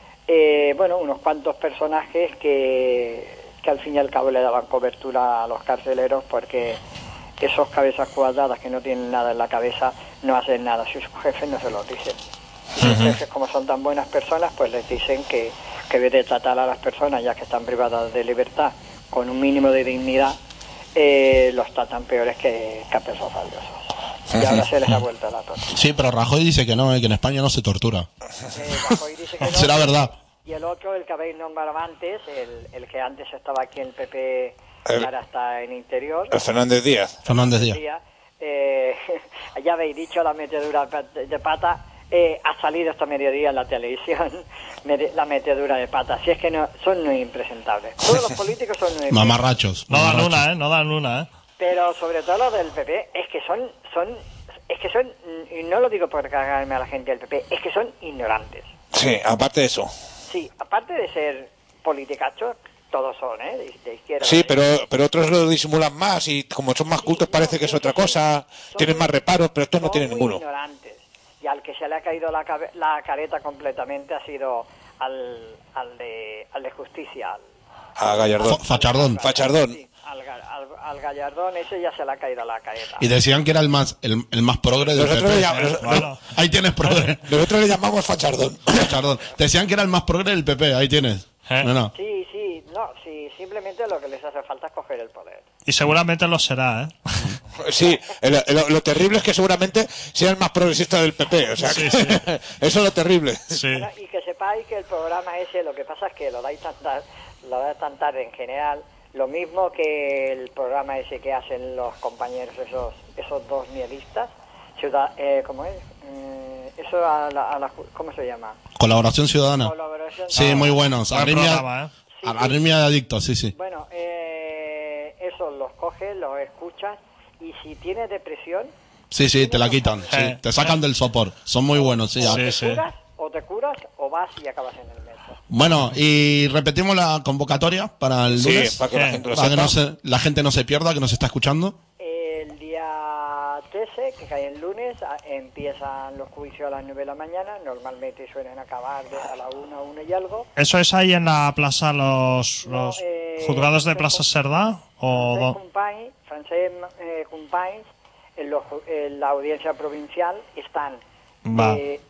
eh, bueno, unos cuantos personajes que, que al fin y al cabo le daban cobertura a los carceleros, porque esos cabezas cuadradas que no tienen nada en la cabeza no hacen nada si sus jefes no se lo dicen. Y los jefes, como son tan buenas personas, pues les dicen que, que debe de tratar a las personas, ya que están privadas de libertad, con un mínimo de dignidad. Eh, los tratan peores que, que a pesos valiosos. Y ahora se les ha vuelto la tortura. Sí, pero Rajoy dice que no, eh, que en España no se tortura. Eh, Rajoy dice que no. Será verdad. Y el otro, el que habéis nombrado antes, el, el que antes estaba aquí en el P P, el, ahora está en Interior. El Fernández Díaz. Fernández Díaz. Eh, ya habéis dicho la metedura de pata. Eh, ha salido esta mediodía en la televisión la metedura de pata. Si es que no, son muy impresentables. Todos los políticos son muy mamarrachos. No mamarrachos. dan una, ¿eh? No dan una, ¿eh? Pero sobre todo los del P P, es que son, son, es que son, y no lo digo por cargarme a la gente del P P, es que son ignorantes. Sí, aparte de eso. Sí, aparte de ser politicachos, todos son, ¿eh? De, de izquierda. Sí, pero, pero otros lo disimulan más, y como son más cultos parece que es otra cosa, tienen más reparos, pero estos no tienen ninguno. Ignorantes. Y al que se le ha caído la, cabe, la careta completamente ha sido al, al, de, al de justicia. Al, a Gallardón. Al, Fachardón. Al, Fachardón. Sí, al, al, al Gallardón, ese ya se le ha caído la careta. Y decían que era el más el, el más progre del Nosotros P P. Le llamamos, bueno, ahí tienes progre. Nosotros le llamamos Fachardón. Fachardón. Decían que era el más progre del P P, ahí tienes. ¿Eh? No, no. Sí, sí, no, sí, simplemente lo que les hace falta es coger el poder. Y seguramente lo será, ¿eh? Sí, lo, lo, lo terrible es que seguramente sea el más progresista del P P, o sea, sí, que sí. Eso es lo terrible. Sí. Bueno, y que sepáis que el programa ese, lo que pasa es que lo dais tan tarde, lo dais tan tarde en general, lo mismo que el programa ese que hacen los compañeros, esos esos dos mielistas, ciudad, eh, ¿cómo es? Mm, eso a la, a la, ¿cómo se llama? Colaboración Ciudadana. Colaboración Sí, ah, muy buenos. Arritmia, programa, ¿eh? Sí, arritmia de adictos, sí, sí. Bueno, eh, esos los coges, los escuchas, y si tienes depresión... Sí, sí, te la quitan. Sí, Eh. te sacan del sopor. Son muy buenos, sí. o, Sí, te sí. curas, o te curas o vas y acabas en el metro. Bueno, y repetimos la convocatoria para el Sí, lunes. para que la Eh, gente lo Para que sepa. no se, la gente no se pierda, que nos está escuchando. El día trece, que cae el lunes, a- empiezan los juicios a las nueve de la mañana. Normalmente suelen acabar de a la una, una y algo. ¿Eso es ahí en la plaza, los, No, los eh, juzgados de Francesc- Plaza Cerdá? ¿O Francesc do- Companys, Francesc eh, Companys, en, los ju- en la audiencia provincial están, Va. eh,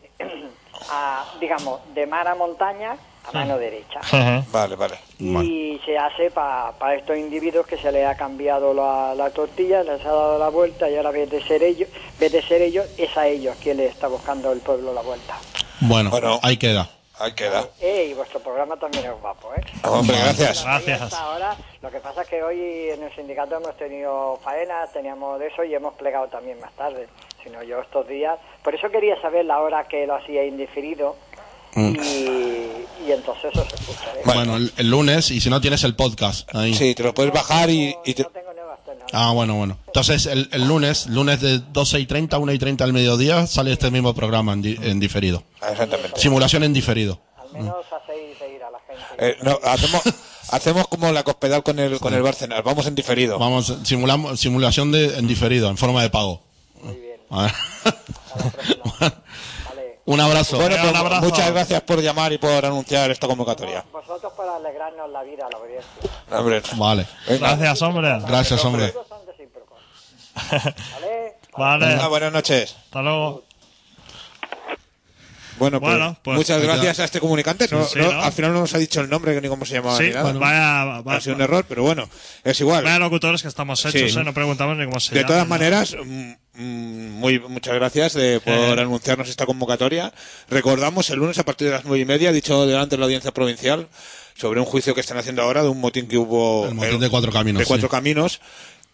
a, digamos, de mar a montaña a mano derecha. Ajá. Vale, vale. Y se hace para estos individuos que se les ha cambiado la, la tortilla, les ha dado la vuelta, y ahora en vez de ser ellos, en vez de ser ellos, es a ellos quien les está buscando el pueblo la vuelta. Bueno, Bueno. ahí queda. Ahí queda. Eh, y vuestro programa también es guapo, ¿eh? Hombre, gracias. Gracias. Hasta ahora, lo que pasa es que hoy en el sindicato hemos tenido faenas, teníamos de eso y hemos plegado también más tarde. Si no, yo estos días... Por eso quería saber la hora que lo hacía indiferido. Mm. Y, y entonces eso se escucha. ¿eh? Bueno, el, el lunes, y si no tienes el podcast ahí. Sí, te lo puedes bajar y, No, y te... no tengo nuevas telas. Ah, bueno, bueno. Entonces, el, el lunes, lunes de doce y treinta, una y treinta al mediodía, sale este mismo programa en, di- en diferido. Exactamente. Simulación en diferido. Al menos hacéis reír a la gente. Eh, no, hacemos, hacemos como la cospedal con el, con el Bárcenas, vamos en diferido. Vamos, simulamos, simulación de, en diferido, en forma de pago. Muy bien. A ver. A la próxima. Vale. Un abrazo. Bueno, pues, un abrazo. muchas gracias por llamar y por anunciar esta convocatoria. Vosotros para alegrarnos la vida a la audiencia. Hombre. Vale. Gracias, hombre. Gracias, hombre. Saludos son recíprocos. ¿Vale? Vale. Venga, buenas noches. Hasta luego. Bueno, pues, Bueno, pues- muchas Ahí gracias queda. a este comunicante. No, Sí, no, ¿no? Al final no nos ha dicho el nombre ni cómo se llamaba Sí, ni nada. pues vaya, vaya, Ha sido un error, pero bueno, es igual. vaya locutores que estamos hechos, Sí. ¿eh? No preguntamos ni cómo se De llama. todas ¿no? maneras, mm, mm, muy muchas gracias de, por Eh. anunciarnos esta convocatoria. Recordamos el lunes a partir de las nueve y media, dicho delante de la audiencia provincial, sobre un juicio que están haciendo ahora de un motín que hubo El motín eh, de Cuatro Caminos, de cuatro sí. caminos.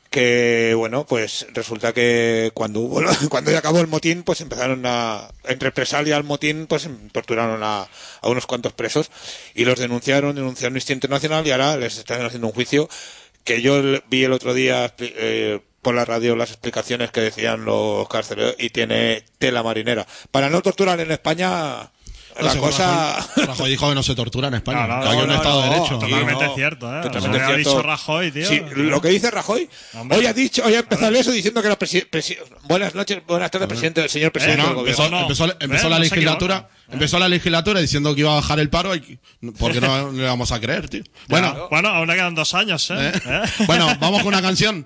Que bueno, pues resulta que cuando hubo cuando ya acabó el motín, pues empezaron a en represalia al motín, pues torturaron a, a unos cuantos presos y los denunciaron, denunciaron Amnistía Internacional y ahora les están haciendo un juicio que yo vi el otro día eh, por la radio las explicaciones que decían los carceleros y tiene tela marinera. Para no torturar en España No la sé, cosa Rajoy, Rajoy dijo que no se tortura en España. No, no, que hay no, un no, Estado de no, Derecho. aquí Totalmente no. cierto, ¿eh? Totalmente O sea, ha cierto. dicho Rajoy, tío. Sí, lo que dice Rajoy. Hombre. Hoy ha dicho, hoy ha empezado eso diciendo que era presi- presi- buenas noches, buenas tardes, presidente, el señor presidente Eh, No, del gobierno. empezó, no. empezó- empezó ¿Eh? la No se legislatura, equivoca. empezó la legislatura diciendo que iba a bajar el paro y porque no le vamos a creer, tío. Bueno, Bueno, bueno, aún le quedan dos años, ¿eh? ¿eh? ¿Eh? bueno, vamos con una canción.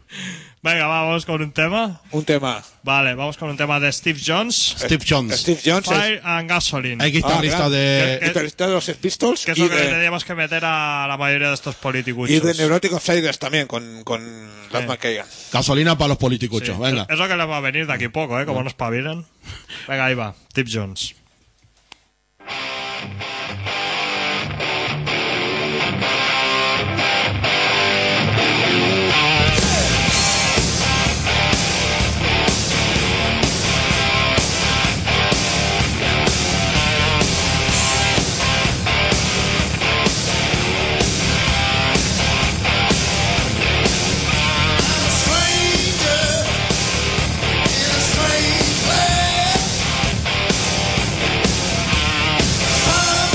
Venga, vamos con un tema. Un tema. Vale, vamos con un tema de Steve Jones. Steve Jones, Steve Jones es Fire and Gasoline. hay guitarrista Ah, de ¿Qué- guitarrista de los Sex Pistols Que es y lo que le de, teníamos que meter a la mayoría de estos políticos. y de Neurotic Outsiders también, con, con Las Sí. McKagan. gasolina para los politicuchos. Venga. Es lo que le va a venir de aquí poco, ¿eh? Como nos pavilen. Venga, ahí va. Steve Jones. Stranger in a strange land.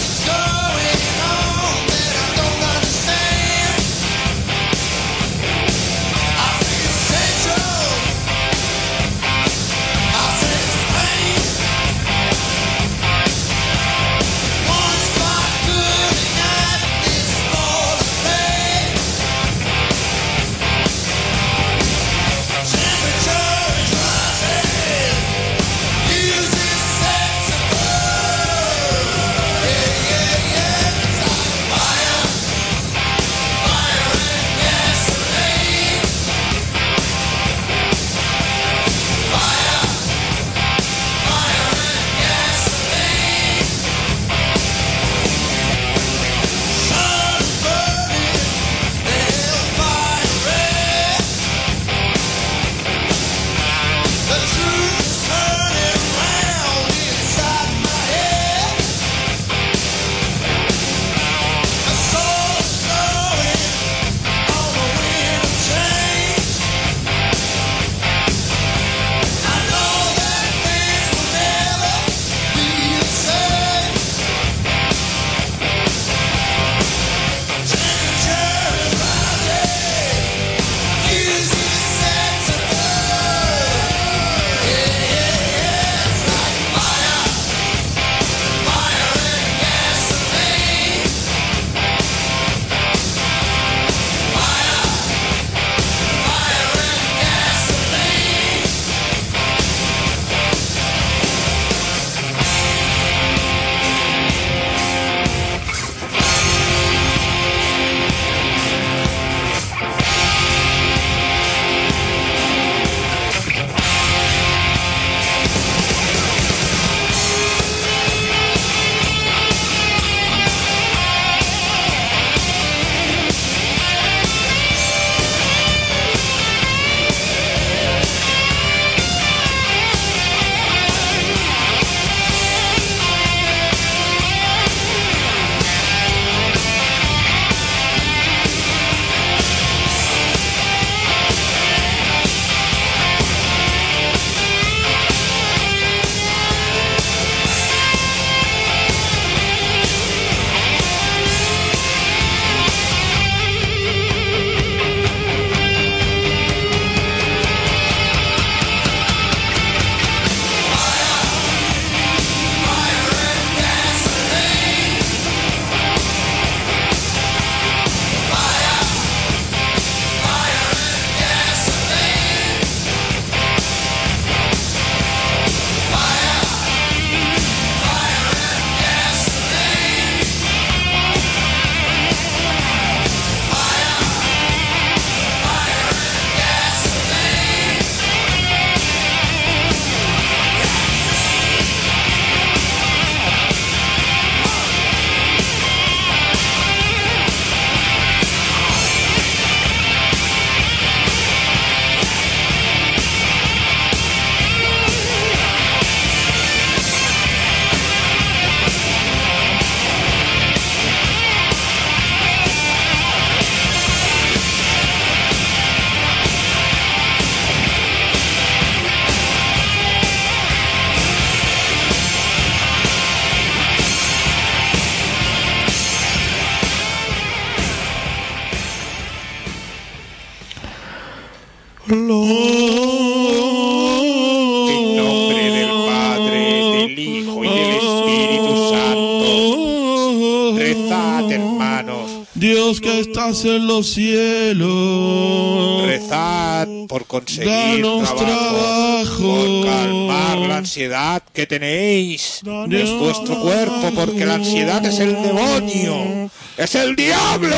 En nombre del Padre, del Hijo y del Espíritu Santo. Rezad, hermanos. Dios que estás en los cielos. Rezad por conseguir Danos trabajo, trabajo. por calmar la ansiedad que tenéis. Es vuestro cuerpo, porque la ansiedad es el demonio. ¡Es el diablo!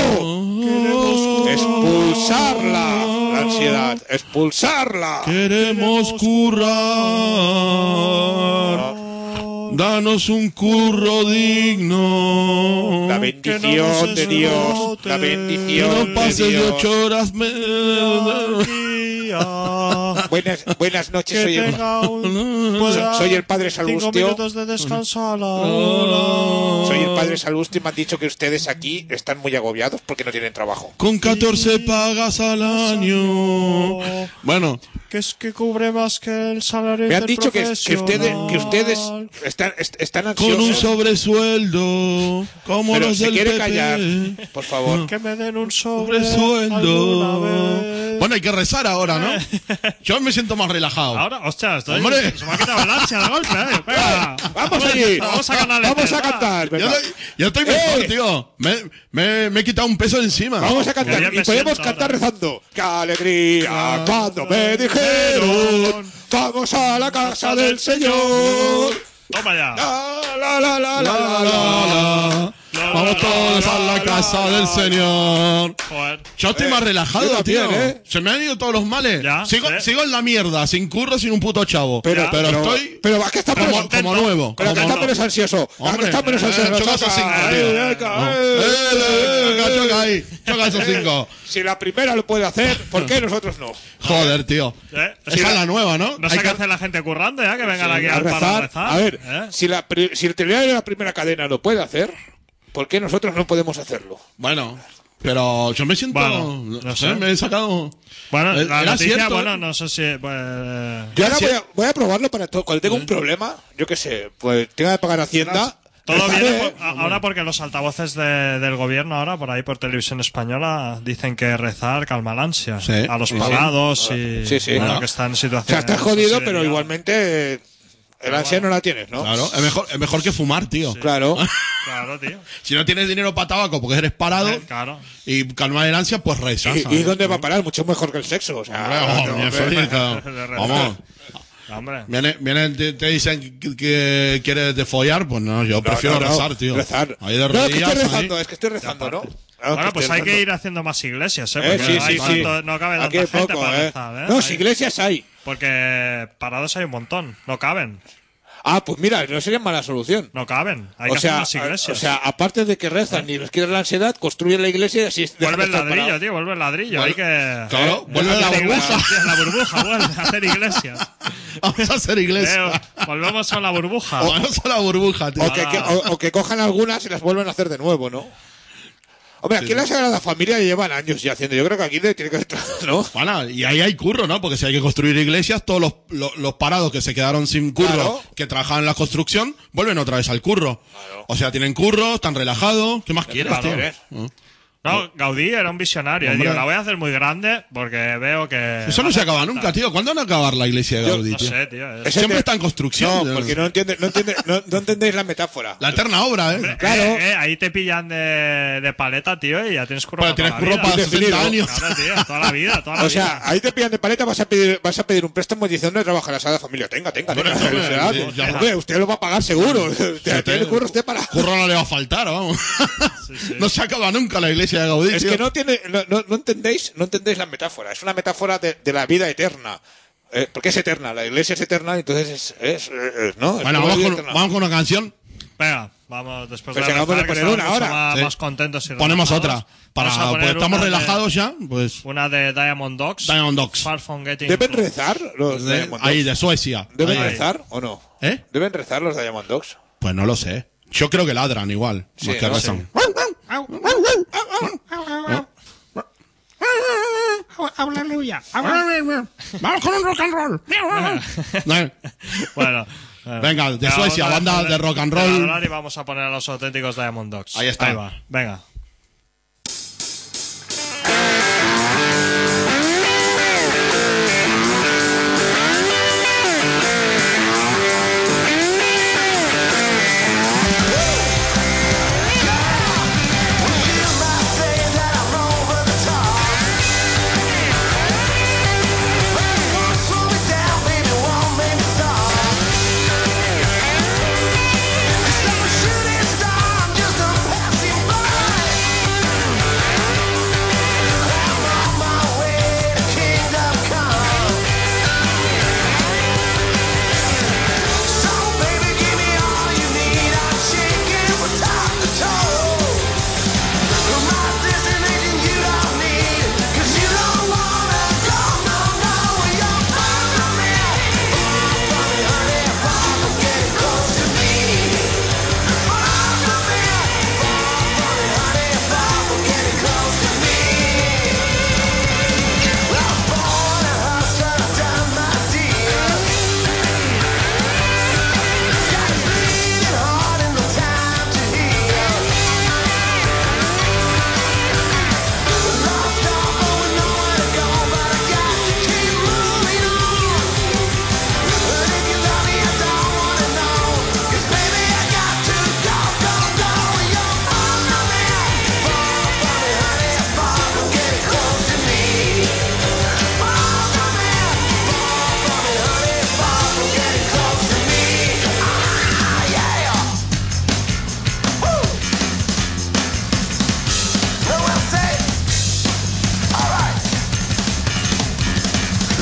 Expulsarla, la ansiedad, expulsarla. Queremos currar. Danos un curro digno. La bendición de Dios, la Que bendición no pase de de Dios. ocho horas. Me... Buenas, buenas noches, Que soy el, tenga un- pueda- soy el Padre cinco Salustio. minutos de descanso a la hora. Soy el Padre Salustio y me han dicho que ustedes aquí están muy agobiados porque no tienen trabajo. Con catorce pagas al año. Bueno, Que es que cubre más que el salario Me han dicho que, que ustedes, que ustedes interprofesional. están, est- están con un ansiosos. sobresueldo. Como Pero los se del quiere P P. callar, por favor. Que me den un sobre alguna Sobresueldo. vez. Bueno, hay que rezar ahora, ¿no? Yo me siento más relajado. Ahora, hostia, estoy, ¡Hombre! se me ha quitado el ansia de golpe, eh. Venga, Vamos allí, vamos a canalizar. vamos a cantar. Yo venga. estoy, yo estoy mejor, ¡Eh! tío. Me, me, me he quitado un peso de encima. Vamos a Qué cantar bien y me podemos siento cantar ahora. rezando. ¡Qué alegría cuando me dijeron! Vamos a la casa del Señor. Toma ya. La, la, la, la, la, la, la. Vamos todos a la casa del Señor. Joder. Yo estoy más yo relajado, también, tío. ¿eh? Se me han ido todos los males. Ya, sigo, ¿eh? sigo en la mierda, sin curro, sin un puto chavo. Pero, pero, pero, estoy pero ¿a qué está como, menos, como nuevo. pero ¿a qué como está no- menos ansioso? ¿A qué Hombre, está menos eh, ansioso? choca esos cinco, Ay, tío. venga, No. eh. Eh, eh, venga, choca ahí. Choca esos cinco. Si la primera lo puede hacer, ¿por qué nosotros no? Joder, tío. ¿Eh? Esa es la nueva, ¿no? No Hay sé qué que- hace la gente currando, ya, que vengan aquí A al para rezar. rezar. A ver, ¿eh? si, la, pri- si el telediario de la primera cadena lo puede hacer, ¿por qué nosotros no podemos hacerlo? Bueno, pero yo me siento... Bueno, no, no sé, sé. me he sacado... Bueno, Eh, la era noticia, cierto, bueno, ¿eh? no sé si... Pues, Yo ahora Sí. voy a, voy a probarlo para todo. Cuando tenga un problema, yo qué sé, pues tenga que pagar Hacienda. todo rezaré, viene ¿eh? por- a- ahora porque los altavoces de- del gobierno ahora, por ahí por televisión española, dicen que rezar calma la ansia. Sí. A los Sí, parados y... Sí, sí. bueno, No. que están en O sea, situaciones... estás jodido, así de pero liados. igualmente eh, el ansia no la tienes, ¿no? Claro, es mejor, es mejor que fumar, tío. Claro. Claro, tío. Si no tienes dinero para tabaco porque eres parado Eh, Claro. y calmar el ansia, pues rezas. ¿Y, ¿sabes? y dónde va a parar? Mucho mejor que el sexo. O sea, Hombre, oh, no, mi hombre. Felica. De rezar. Vamos. Hombre. Vienen, vienen, te, te dicen que, que quieres de follar, pues no, yo No, prefiero no, no, rezar, tío. rezar. Ahí de No, es que rodillas, estoy ahí. rezando, es que estoy rezando, ¿no? Claro, Bueno, que pues estoy hay que rezando. ir haciendo más iglesias, ¿eh? Eh, Porque sí, no, hay sí, sí. tanto- no cabe Aquí tanta hay gente poco, para ¿eh? rezar, ¿eh? No, Hay- si iglesias hay. Porque parados hay un montón. No caben. Ah, pues mira, no sería mala solución. No caben. Hay o que sea, hacer más iglesias. o sea, aparte de que rezan y les quieren la ansiedad, construyen la iglesia y así dejan de vuelve el estar ladrillo, parados. tío. Vuelve el ladrillo. Vuelve- hay que... Claro, eh, vuelve la hacer burbuja. iglesias, tío, la burbuja, vuelve a hacer iglesias. Vamos a hacer iglesia. Eh, volvemos a la burbuja. Vamos a la burbuja, tío. O que, que- o- o que cojan algunas y las vuelven a hacer de nuevo, ¿no? Hombre, aquí en la Sagrada Familia llevan años ya haciendo. Yo creo que aquí le tiene que estar, ¿no? Bueno, y ahí hay curro, ¿no? Porque si hay que construir iglesias, todos los, los, los parados que se quedaron sin curro, Claro. que trabajaban en la construcción, vuelven otra vez al curro. O sea, tienen curro, están relajados. ¿Qué más quieres, Claro, tío? ¿eh? ¿No? No, Gaudí era un visionario. Hombre. Digo, la voy a hacer muy grande porque veo que... Eso no se acaba nunca, tío. ¿Cuándo van a acabar la iglesia de Yo- Gaudí, No tío? sé, tío. es- Ese Siempre te- está en construcción. No, porque no, entiende, no, entiende, no, no entendéis la metáfora. La eterna obra, ¿eh? Claro. Eh, eh, ahí te pillan de, de paleta, tío, y ya tienes curro Bueno, para tienes toda la curro para vida. Indefinido. sesenta años. Claro, tío, toda la vida, toda la O vida. sea, ahí te pillan de paleta, vas a pedir, vas a pedir un préstamo y diciendo ¿dónde trabaja la Sagrada Familia? Tenga, tenga, tenga. Hombre, O sea, hombre, ya- hombre, usted lo va a pagar seguro. te- Tiene curro usted para... Curro no le va a faltar, vamos. sí. No se acaba nunca la iglesia de Gaudí, Es tío. que no tiene, no, no, no entendéis, no entendéis la metáfora. Es una metáfora de, de la vida eterna. Eh, porque es eterna, la iglesia es eterna, entonces es, es, es- ¿no? Es Bueno, como la vamos vida con, eterna. vamos con una canción. Venga, vamos después Pues de acabamos de rezar, que poner estamos una mucho ahora. Más, Sí. más contentos y Ponemos relajados. otra. Para, Vamos a poner pues estamos una de- relajados ya, pues. Una de Diamond Dogs. Diamond Dogs. Far from getting ¿Deben close. rezar los De- Diamond ahí, Dogs? de Suecia. ¿Deben Ahí. rezar o no? ¿Eh? ¿Deben rezar los Diamond Dogs? Pues no lo sé. Yo creo que ladran igual. Sí, más que ¿no? rezan. Aleluya. Vamos con un rock and roll. No. Bueno. eh, Venga, de venga, Suecia, vamos a banda dejar de rock and roll. hablar Y vamos a poner a los auténticos Diamond Dogs. Ahí está. Ahí va. Venga.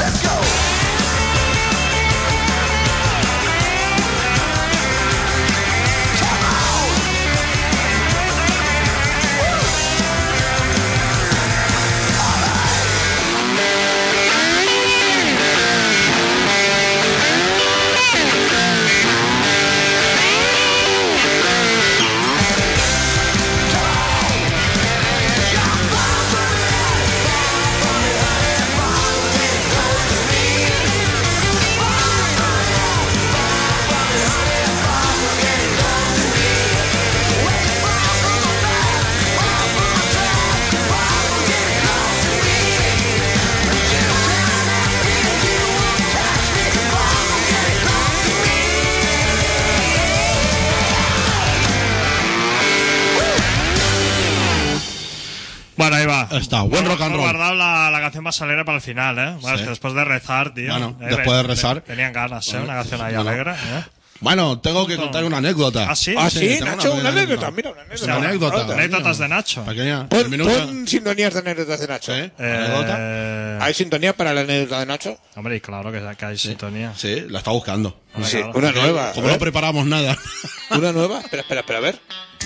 Bueno, ahí va. Está, buen rock and He roll. guardado la, la canción más alegre para el final, ¿eh? Bueno, Sí. es que después de rezar, tío. Bueno, eh, después de rezar. Tenían ganas, ¿eh? Una canción ahí Bueno. alegre, ¿eh? Bueno, tengo que contar una anécdota. ¿Ah, sí? Ah, sí, tengo Nacho, pequeña una anécdota. Mira, una anécdota. Una anécdota. Anécdotas de Nacho. Pequeña. Pon, el minuto. pon sintonías de anécdotas de Nacho. ¿Sí? Eh, ¿Anécdota? ¿Hay sintonía para la anécdota de Nacho? Hombre, y claro que, que hay sintonía. Sí, la está buscando. Hombre, Sí, claro. una nueva. Como a no ver. preparamos nada. ¿Una nueva? Espera, espera, espera, a ver.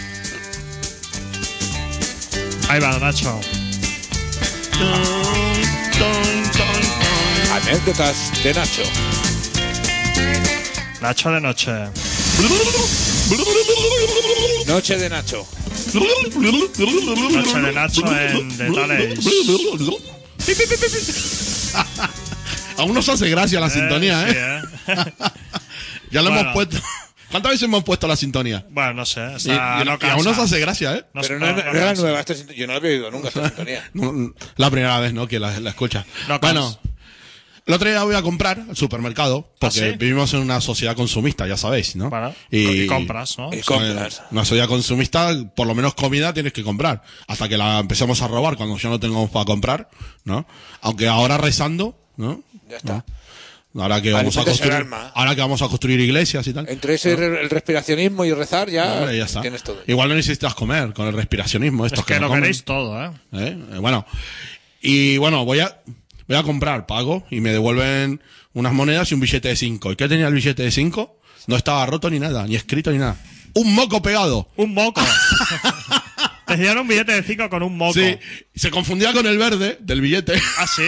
Ahí va, Nacho. Anécdotas de Nacho. Nacho de noche. Noche de Nacho. Noche de Nacho en The Tales. Aún nos hace gracia la sintonía, sí, ¿eh? ¿eh? Ya lo Bueno. hemos puesto. ¿Cuántas veces hemos puesto la sintonía? Bueno, no sé. O Y, sea, y- no y cansa. aún nos hace gracia, ¿eh? No, Pero no, no, no no era cansa. nueva esta sintonía. Yo no la había oído nunca esta sintonía. No, la primera vez, ¿no? Que la, la escucha. No bueno, cansa. el otro día voy a comprar al supermercado, porque ¿Ah, sí? vivimos en una sociedad consumista, ya sabéis, ¿no? Bueno, y compras, ¿no? Y Eh, compras. Una sociedad consumista, por lo menos comida tienes que comprar. Hasta que la empecemos a robar cuando ya no tengamos para comprar, ¿no? Aunque ahora rezando, ¿no? Ya está. Ahora que vamos a Alimentas el construir, alma. ahora que vamos a construir iglesias y tal. Entre ese re- el respiracionismo y rezar ya, Hombre, ya está. tienes todo. Igual no necesitas comer con el respiracionismo. Estos Es que no lo comen. queréis todo, ¿eh? ¿Eh? Eh, Bueno, y bueno, voy a voy a comprar, pago y me devuelven unas monedas y un billete de cinco. ¿Y qué tenía el billete de cinco? No estaba roto ni nada, ni escrito ni nada. Un moco pegado. Un moco. Te dieron un billete de cinco con un moco. Sí, se confundía con el verde del billete. ¿Ah, sí?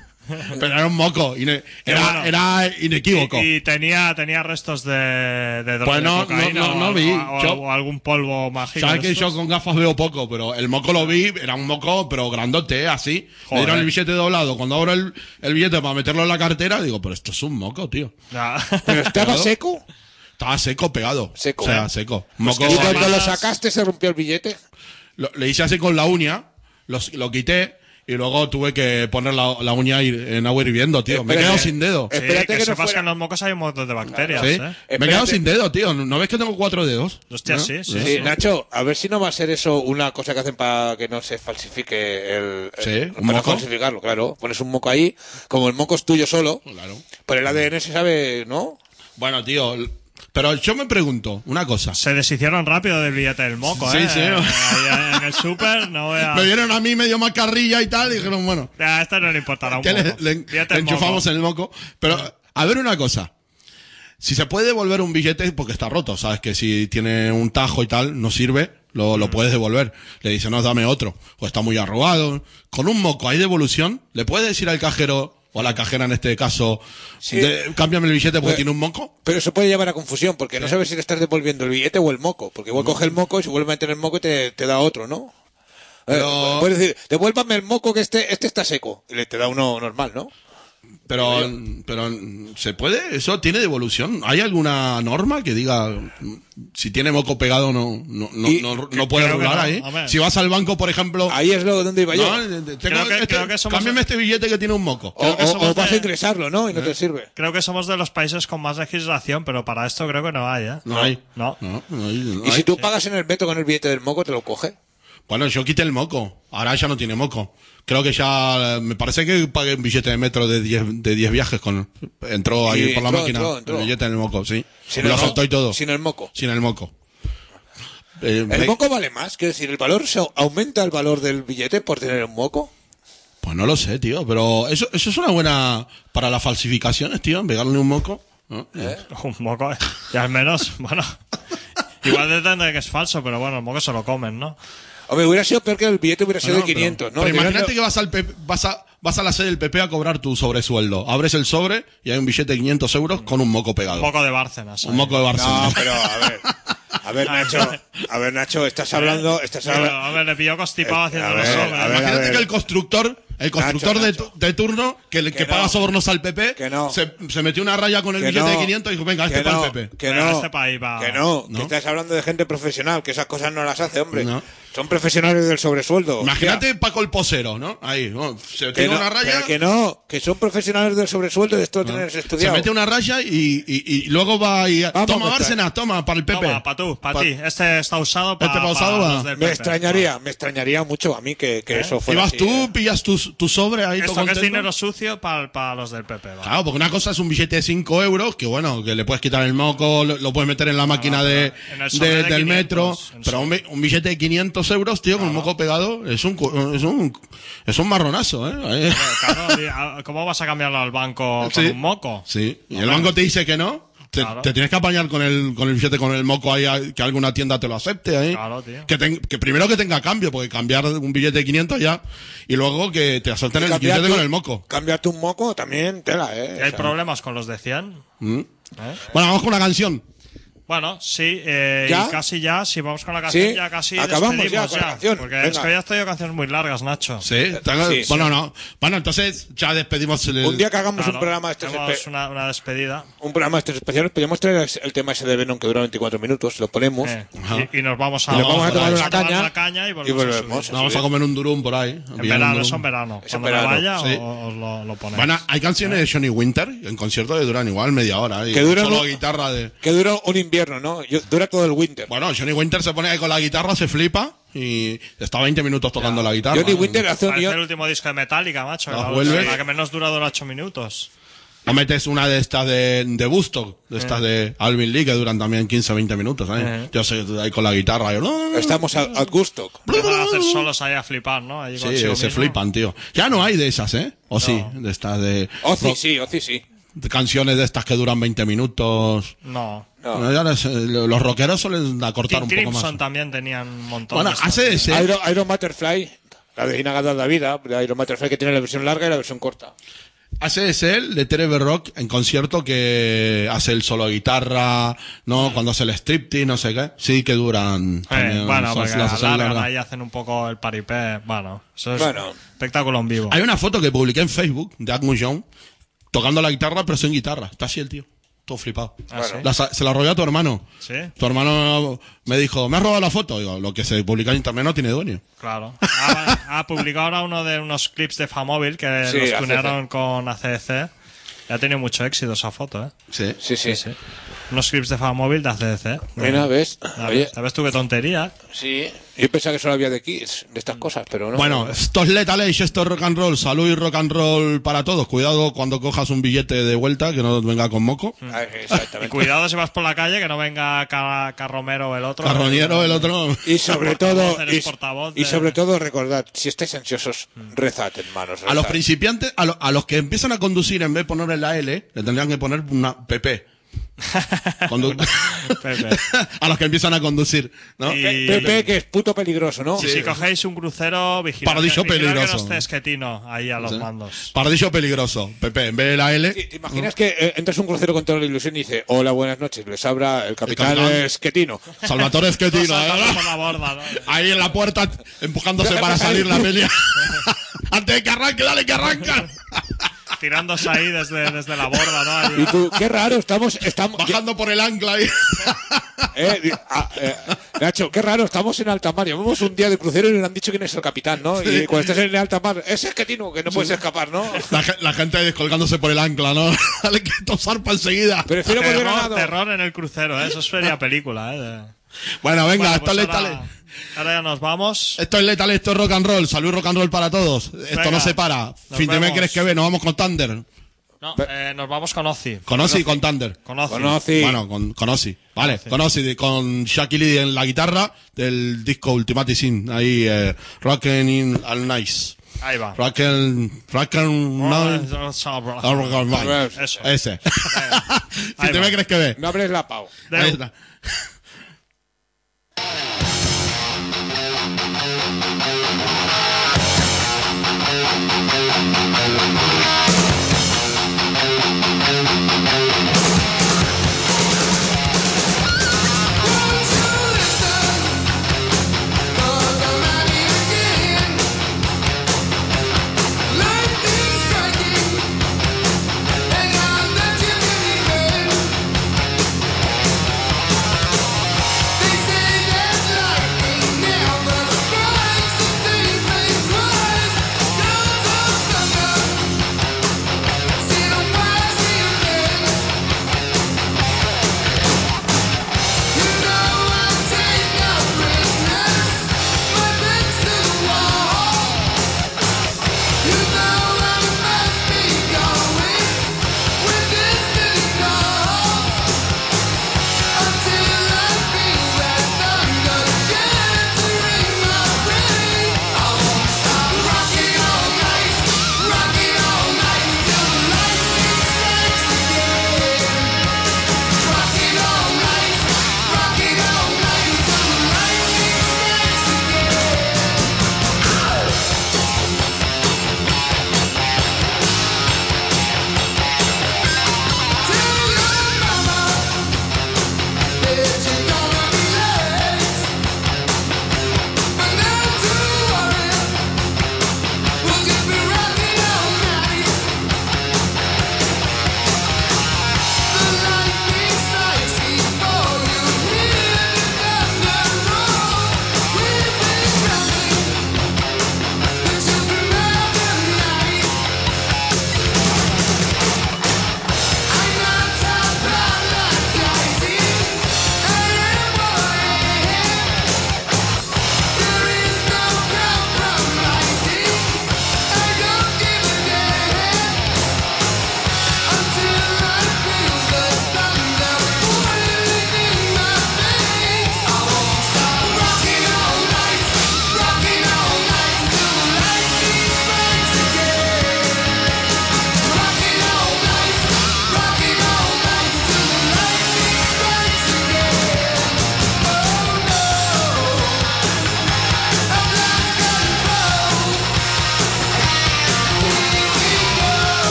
Pero era un moco, ine- Qué era, bueno. era inequívoco. Y, y tenía, tenía restos de, de droga, Pues no, de cocaína no, no, no o, vi. o- Yo- o algún polvo mágico. Sabes de que estos. yo con gafas veo poco, pero el moco lo vi, era un moco, pero grandote, ¿eh? Así. Me Joder. dieron el billete doblado. Cuando abro el, el billete para meterlo en la cartera, digo, pero esto es un moco, tío. Ya. ¿Pero estaba Pegado. seco? Estaba seco, pegado. Seco. O sea, ¿eh? seco. Pues Moco. ¿Y cuando lo Además- sacaste se rompió el billete? Lo- le hice así con la uña, lo, lo quité y luego tuve que poner la, la uña ir- en agua hirviendo, tío. Me he Espérate. quedado sin dedo. Sí, Espérate que, que no sepas fuera- que en los mocos hay un montón de bacterias, ¿Sí? ¿eh? Me he Espérate. quedado sin dedo, tío. ¿No ves que tengo cuatro dedos? Hostia, ¿No? sí, sí. Sí, Nacho, a ver si no va a ser eso una cosa que hacen para que no se falsifique el... Sí, el- un para moco. falsificarlo, claro. Pones un moco ahí, como el moco es tuyo solo, Claro. pero el A D N se sabe, ¿no? Bueno, tío, l- pero yo me pregunto una cosa. Se deshicieron rápido del billete del moco, Sí, ¿eh? sí. Ahí en el súper, no voy a... Me dieron a mí medio macarrilla y tal, y dijeron, bueno, A esta no le importará un que le, moco. le- Billete le del moco. enchufamos en el moco. Pero, a ver una cosa. Si se puede devolver un billete porque está roto, sabes que si tiene un tajo y tal, no sirve, lo, lo puedes devolver. Le dice, no, dame otro. O está muy arrugado. Con un moco hay devolución. ¿Le puedes decir al cajero, o a la cajera en este caso, Sí. de- cámbiame el billete porque Pues- tiene un moco? Pero eso puede llevar a confusión, porque no sabes si le estás devolviendo el billete o el moco, porque igual coge el moco y se vuelve a meter el moco y te, te da otro, ¿no? Pero- Eh, puedes decir, devuélvame el moco que este, este está seco, y le te da uno normal, ¿no? Pero, pero, ¿se puede? ¿Eso tiene devolución? ¿Hay alguna norma que diga mm, si tiene moco pegado no, no, no, Y- no, no que- puede creo que rular no, ahí? hombre. Si vas al banco, por ejemplo, Ahí es lo donde iba yo. no, de- de- tengo Creo que- este- creo que somos- cámbiame este billete que tiene un moco. O, creo que o- somos o vas de- a ingresarlo, ¿no? Y no te sirve. Creo que somos de los países con más legislación, pero para esto creo que no hay, ¿eh? No hay. No. No, no hay, no Y hay. si tú pagas en el metro con el billete del moco, te lo coge. Bueno, yo quité el moco. Ahora ya no tiene moco. Creo que ya, me parece que pagué un billete de metro de diez de diez viajes con, entró ahí Y por la entró, máquina, entró, entró. el billete en el moco, sí. Sin Me lo el aceptó y todo. Sin el moco. Sin el moco. Eh, ¿El me- moco vale más? Quiero decir, ¿el valor se aumenta el valor del billete por tener un moco? Pues no lo sé, tío, pero eso, eso es una buena para las falsificaciones, tío, pegarle un moco, ¿no? ¿Eh? Un moco, y al menos, bueno, igual depende de que es falso, pero bueno, el moco se lo comen, ¿no? Hombre, hubiera sido peor que el billete hubiera sido Bueno, de quinientos, pero, ¿no? pero imagínate Yo- que vas al P P, vas a vas a la sede del P P a cobrar tu sobresueldo. Abres el sobre y hay un billete de quinientos euros con un moco pegado. Un moco de Bárcenas. Un moco de Barcelona. No, pero a ver. A ver, Nacho, a ver, Nacho, estás hablando, estás Pero, hablando. hombre, le pilló constipado haciendo a los ver, sobres. a ver, Imagínate a ver. que el constructor, el constructor Nacho, de, Nacho. de turno, que, el Que que no. paga sobornos al P P, Que no. se, se metió una raya con el Que billete no. de quinientos y dijo, venga, este que para no, el P P. que Venga, no, este país va- que no, ¿No? que estás hablando de gente profesional, que esas cosas no las hace, hombre. No. Son profesionales del sobresueldo. Imagínate hostia. Paco el posero, ¿no? Ahí, ¿no? Se que tiene no, una raya, pero que no, que son profesionales del sobresueldo de esto de tener se estudiado. mete una raya y, y, y luego va y... Vamos, toma me Bárcenas, toma, para el P P. Toma, para tú, para Pa- ti. Este está usado para Este pa' usado va. los del Me P P. extrañaría, me extrañaría mucho a mí que, que ¿Eh? eso Y fuera vas así, tú, ¿eh? pillas tu, tu sobre ahí todo Esto que es contento. dinero sucio para los del P P. ¿vale? Claro, porque una cosa es un billete de cinco euros, que bueno, que le puedes quitar el moco, lo, lo puedes meter en la máquina de, en el sobre de- de del quinientos, metro, en pero un, sobre. bi- un billete de quinientos euros, tío, con un moco pegado, es un, cu- es un, es un marronazo, ¿eh? Claro, y, ah, ¿cómo vas a cambiarlo al banco con Sí. un moco? Sí, y el banco te dice que no, te, Claro. te tienes que apañar con el, con el billete, con el moco ahí, a- que alguna tienda te lo acepte ahí. Claro, tío. Que, ten- que primero que tenga cambio, porque cambiar un billete de quinientos ya, y luego que te acepten el Cambiarte- billete con el moco. Cambiarte un moco también, tela, ¿eh? ¿Y hay O sea, problemas con los de cien? ¿Mm? ¿Eh? Bueno, vamos con una canción. Bueno, sí, eh, ¿Ya? y casi ya, si vamos con la canción, Sí, ya casi acabamos despedimos ya con la canción. Porque Venga. es que hoy has tenido canciones muy largas, Nacho. Sí, tengo- Sí, bueno, no. Bueno, entonces ya despedimos el... Un día que hagamos Claro, un programa este hacemos espe- una, una despedida. un programa este especial, podríamos traer el tema ese de Venom que dura veinticuatro minutos, lo ponemos. eh, Ajá. y, y nos vamos a, Y nos vamos a tomar vamos una a tomar caña una caña y volvemos, y volvemos. a subir. Sí, Vamos sí. a comer un durum por ahí. En pillar un verano, durum. eso en verano. Eso en Cuando me verano, vaya, sí. o- os lo, lo ponemos. Bueno, hay canciones de Johnny Winter en concierto que duran igual media hora. Y Que duran solo un- guitarra de... Que dura un invierno, ¿no? Yo- dura todo el winter. Bueno, Johnny Winter se pone ahí con la guitarra, se flipa y está veinte minutos tocando la guitarra. Johnny Winter hace un Parece el guión. último disco de Metallica, macho. Ah, La, vuelve. la que menos dura dura ocho minutos. O metes una de estas de, de Busto, de estas de Alvin Lee, que duran también quince o veinte minutos. ¿eh? Eh. Yo sé, ahí con la guitarra. Yo, Estamos a, a gusto. Empiezan a hacer solos ahí a flipar, ¿no? Ahí sí, consigo se mismo. flipan, tío. Ya no hay de esas, ¿eh? O sí, de estas de... Ozzy rock- sí, Ozzy sí. de canciones de estas que duran veinte minutos. No. No. No, ya les- eh, los rockeros suelen acortar King un poco Crimson más. también tenían un montón Bueno, de estas. hace ese... Iron, Iron Butterfly, la de Inagada la vida, la Iron Butterfly que tiene la versión larga y la versión corta. Hace es él, de Trevor Rock, en concierto que hace el solo de guitarra, ¿no? Cuando hace el striptease, no sé qué. Sí que duran. Eh, también, bueno, son- porque las hacen alargan largas. ahí, hacen un poco el paripé. Bueno, eso es Bueno. espectáculo en vivo. Hay una foto que publiqué en Facebook de Agmus Young tocando la guitarra, pero sin guitarra. Está así el tío. Todo flipado. Ah, ¿sí? La sa- se la robó a tu hermano. Sí, Tu hermano me dijo, ¿me has robado la foto? Digo, lo que se publica en internet no tiene dueño. claro. Ha, ha publicado ahora uno de unos clips de Famóvil que Sí, los A C D C. tunearon con A C D C. Y ha tenido mucho éxito esa foto, ¿eh? Sí. Sí, sí. Sí. Unos clips de Famóvil de A C D C. Mira, ¿ves? Ya Oye, ves, ya ves tú qué tontería. sí. Yo pensaba que solo había de Kiss, de estas cosas, pero no. Bueno, esto es Lethal Age, esto es rock and roll. Salud y rock and roll para todos. Cuidado cuando cojas un billete de vuelta, que no venga con moco. Ah, Y exactamente. cuidado si vas por la calle que no venga Car- Carromero o el otro. Carroñero, el otro. Y sobre Portavoz, todo, eres y, portavoz y de- sobre todo recordad, si estáis ansiosos, rezad, hermanos. A los rezad. principiantes, a, lo- a los que empiezan a conducir, en vez de ponerle la L, le tendrían que poner una P P. Condu- Pepe. a los que empiezan a conducir, ¿no? Y- Pepe, que es puto peligroso, ¿no? Y si cogéis un crucero, vigilad, Paradiso que, vigilad que peligroso. no esté esquetino ahí a los mandos. Paradillo peligroso, Pepe, en vez de la L. ¿Te imaginas que eh, entras a un crucero con toda la ilusión y dice, hola, buenas noches, les abra el capitán, capitán. Esquetino? Salvatore Schettino, Saltando ¿eh? por la borda, ¿no? Ahí en la puerta, empujándose para salir la pelea. Antes de que arranque, dale que arranca. Tirándose ahí desde, desde la borda, ¿no? Ahí, Y tú, qué raro, estamos... estamos Bajando por el ancla ahí. eh, di- ah, eh, Nacho, qué raro, estamos en alta mar. Llevamos un día de crucero y nos han dicho quién es el capitán, ¿no? Y cuando estás en alta mar, es Esquetino, que no puedes escapar, ¿no? La, ge- la gente descolgándose por el ancla, ¿no? Dale que esto zarpa enseguida. Prefiero volver a terror, nado. terror en el crucero, ¿eh? Eso sería película, ¿eh? De- Bueno, venga, Bueno, esto pues es ahora, Lethal. ahora ya nos vamos. Esto es Lethal, esto es rock and roll. Salud y rock and roll para todos. Esto Venga, no se para. nos Fin de mes vemos. quieres que ve, nos vamos con Thunder. No, eh, nos vamos con Ozzy. Con Ozzy y con Thunder. Con Ozzy. Conocí. Bueno, con, con Ozzy. Vale, con Ozzy, de- con Shaquille Lee en la guitarra del disco Ultimate Sin. Ahí, eh, Rockin' in All Nice. Ahí va. Franken... Franken... no, Eso. Ese. Si Ahí te va. me crees que ve. No abres la pau. Ahí está.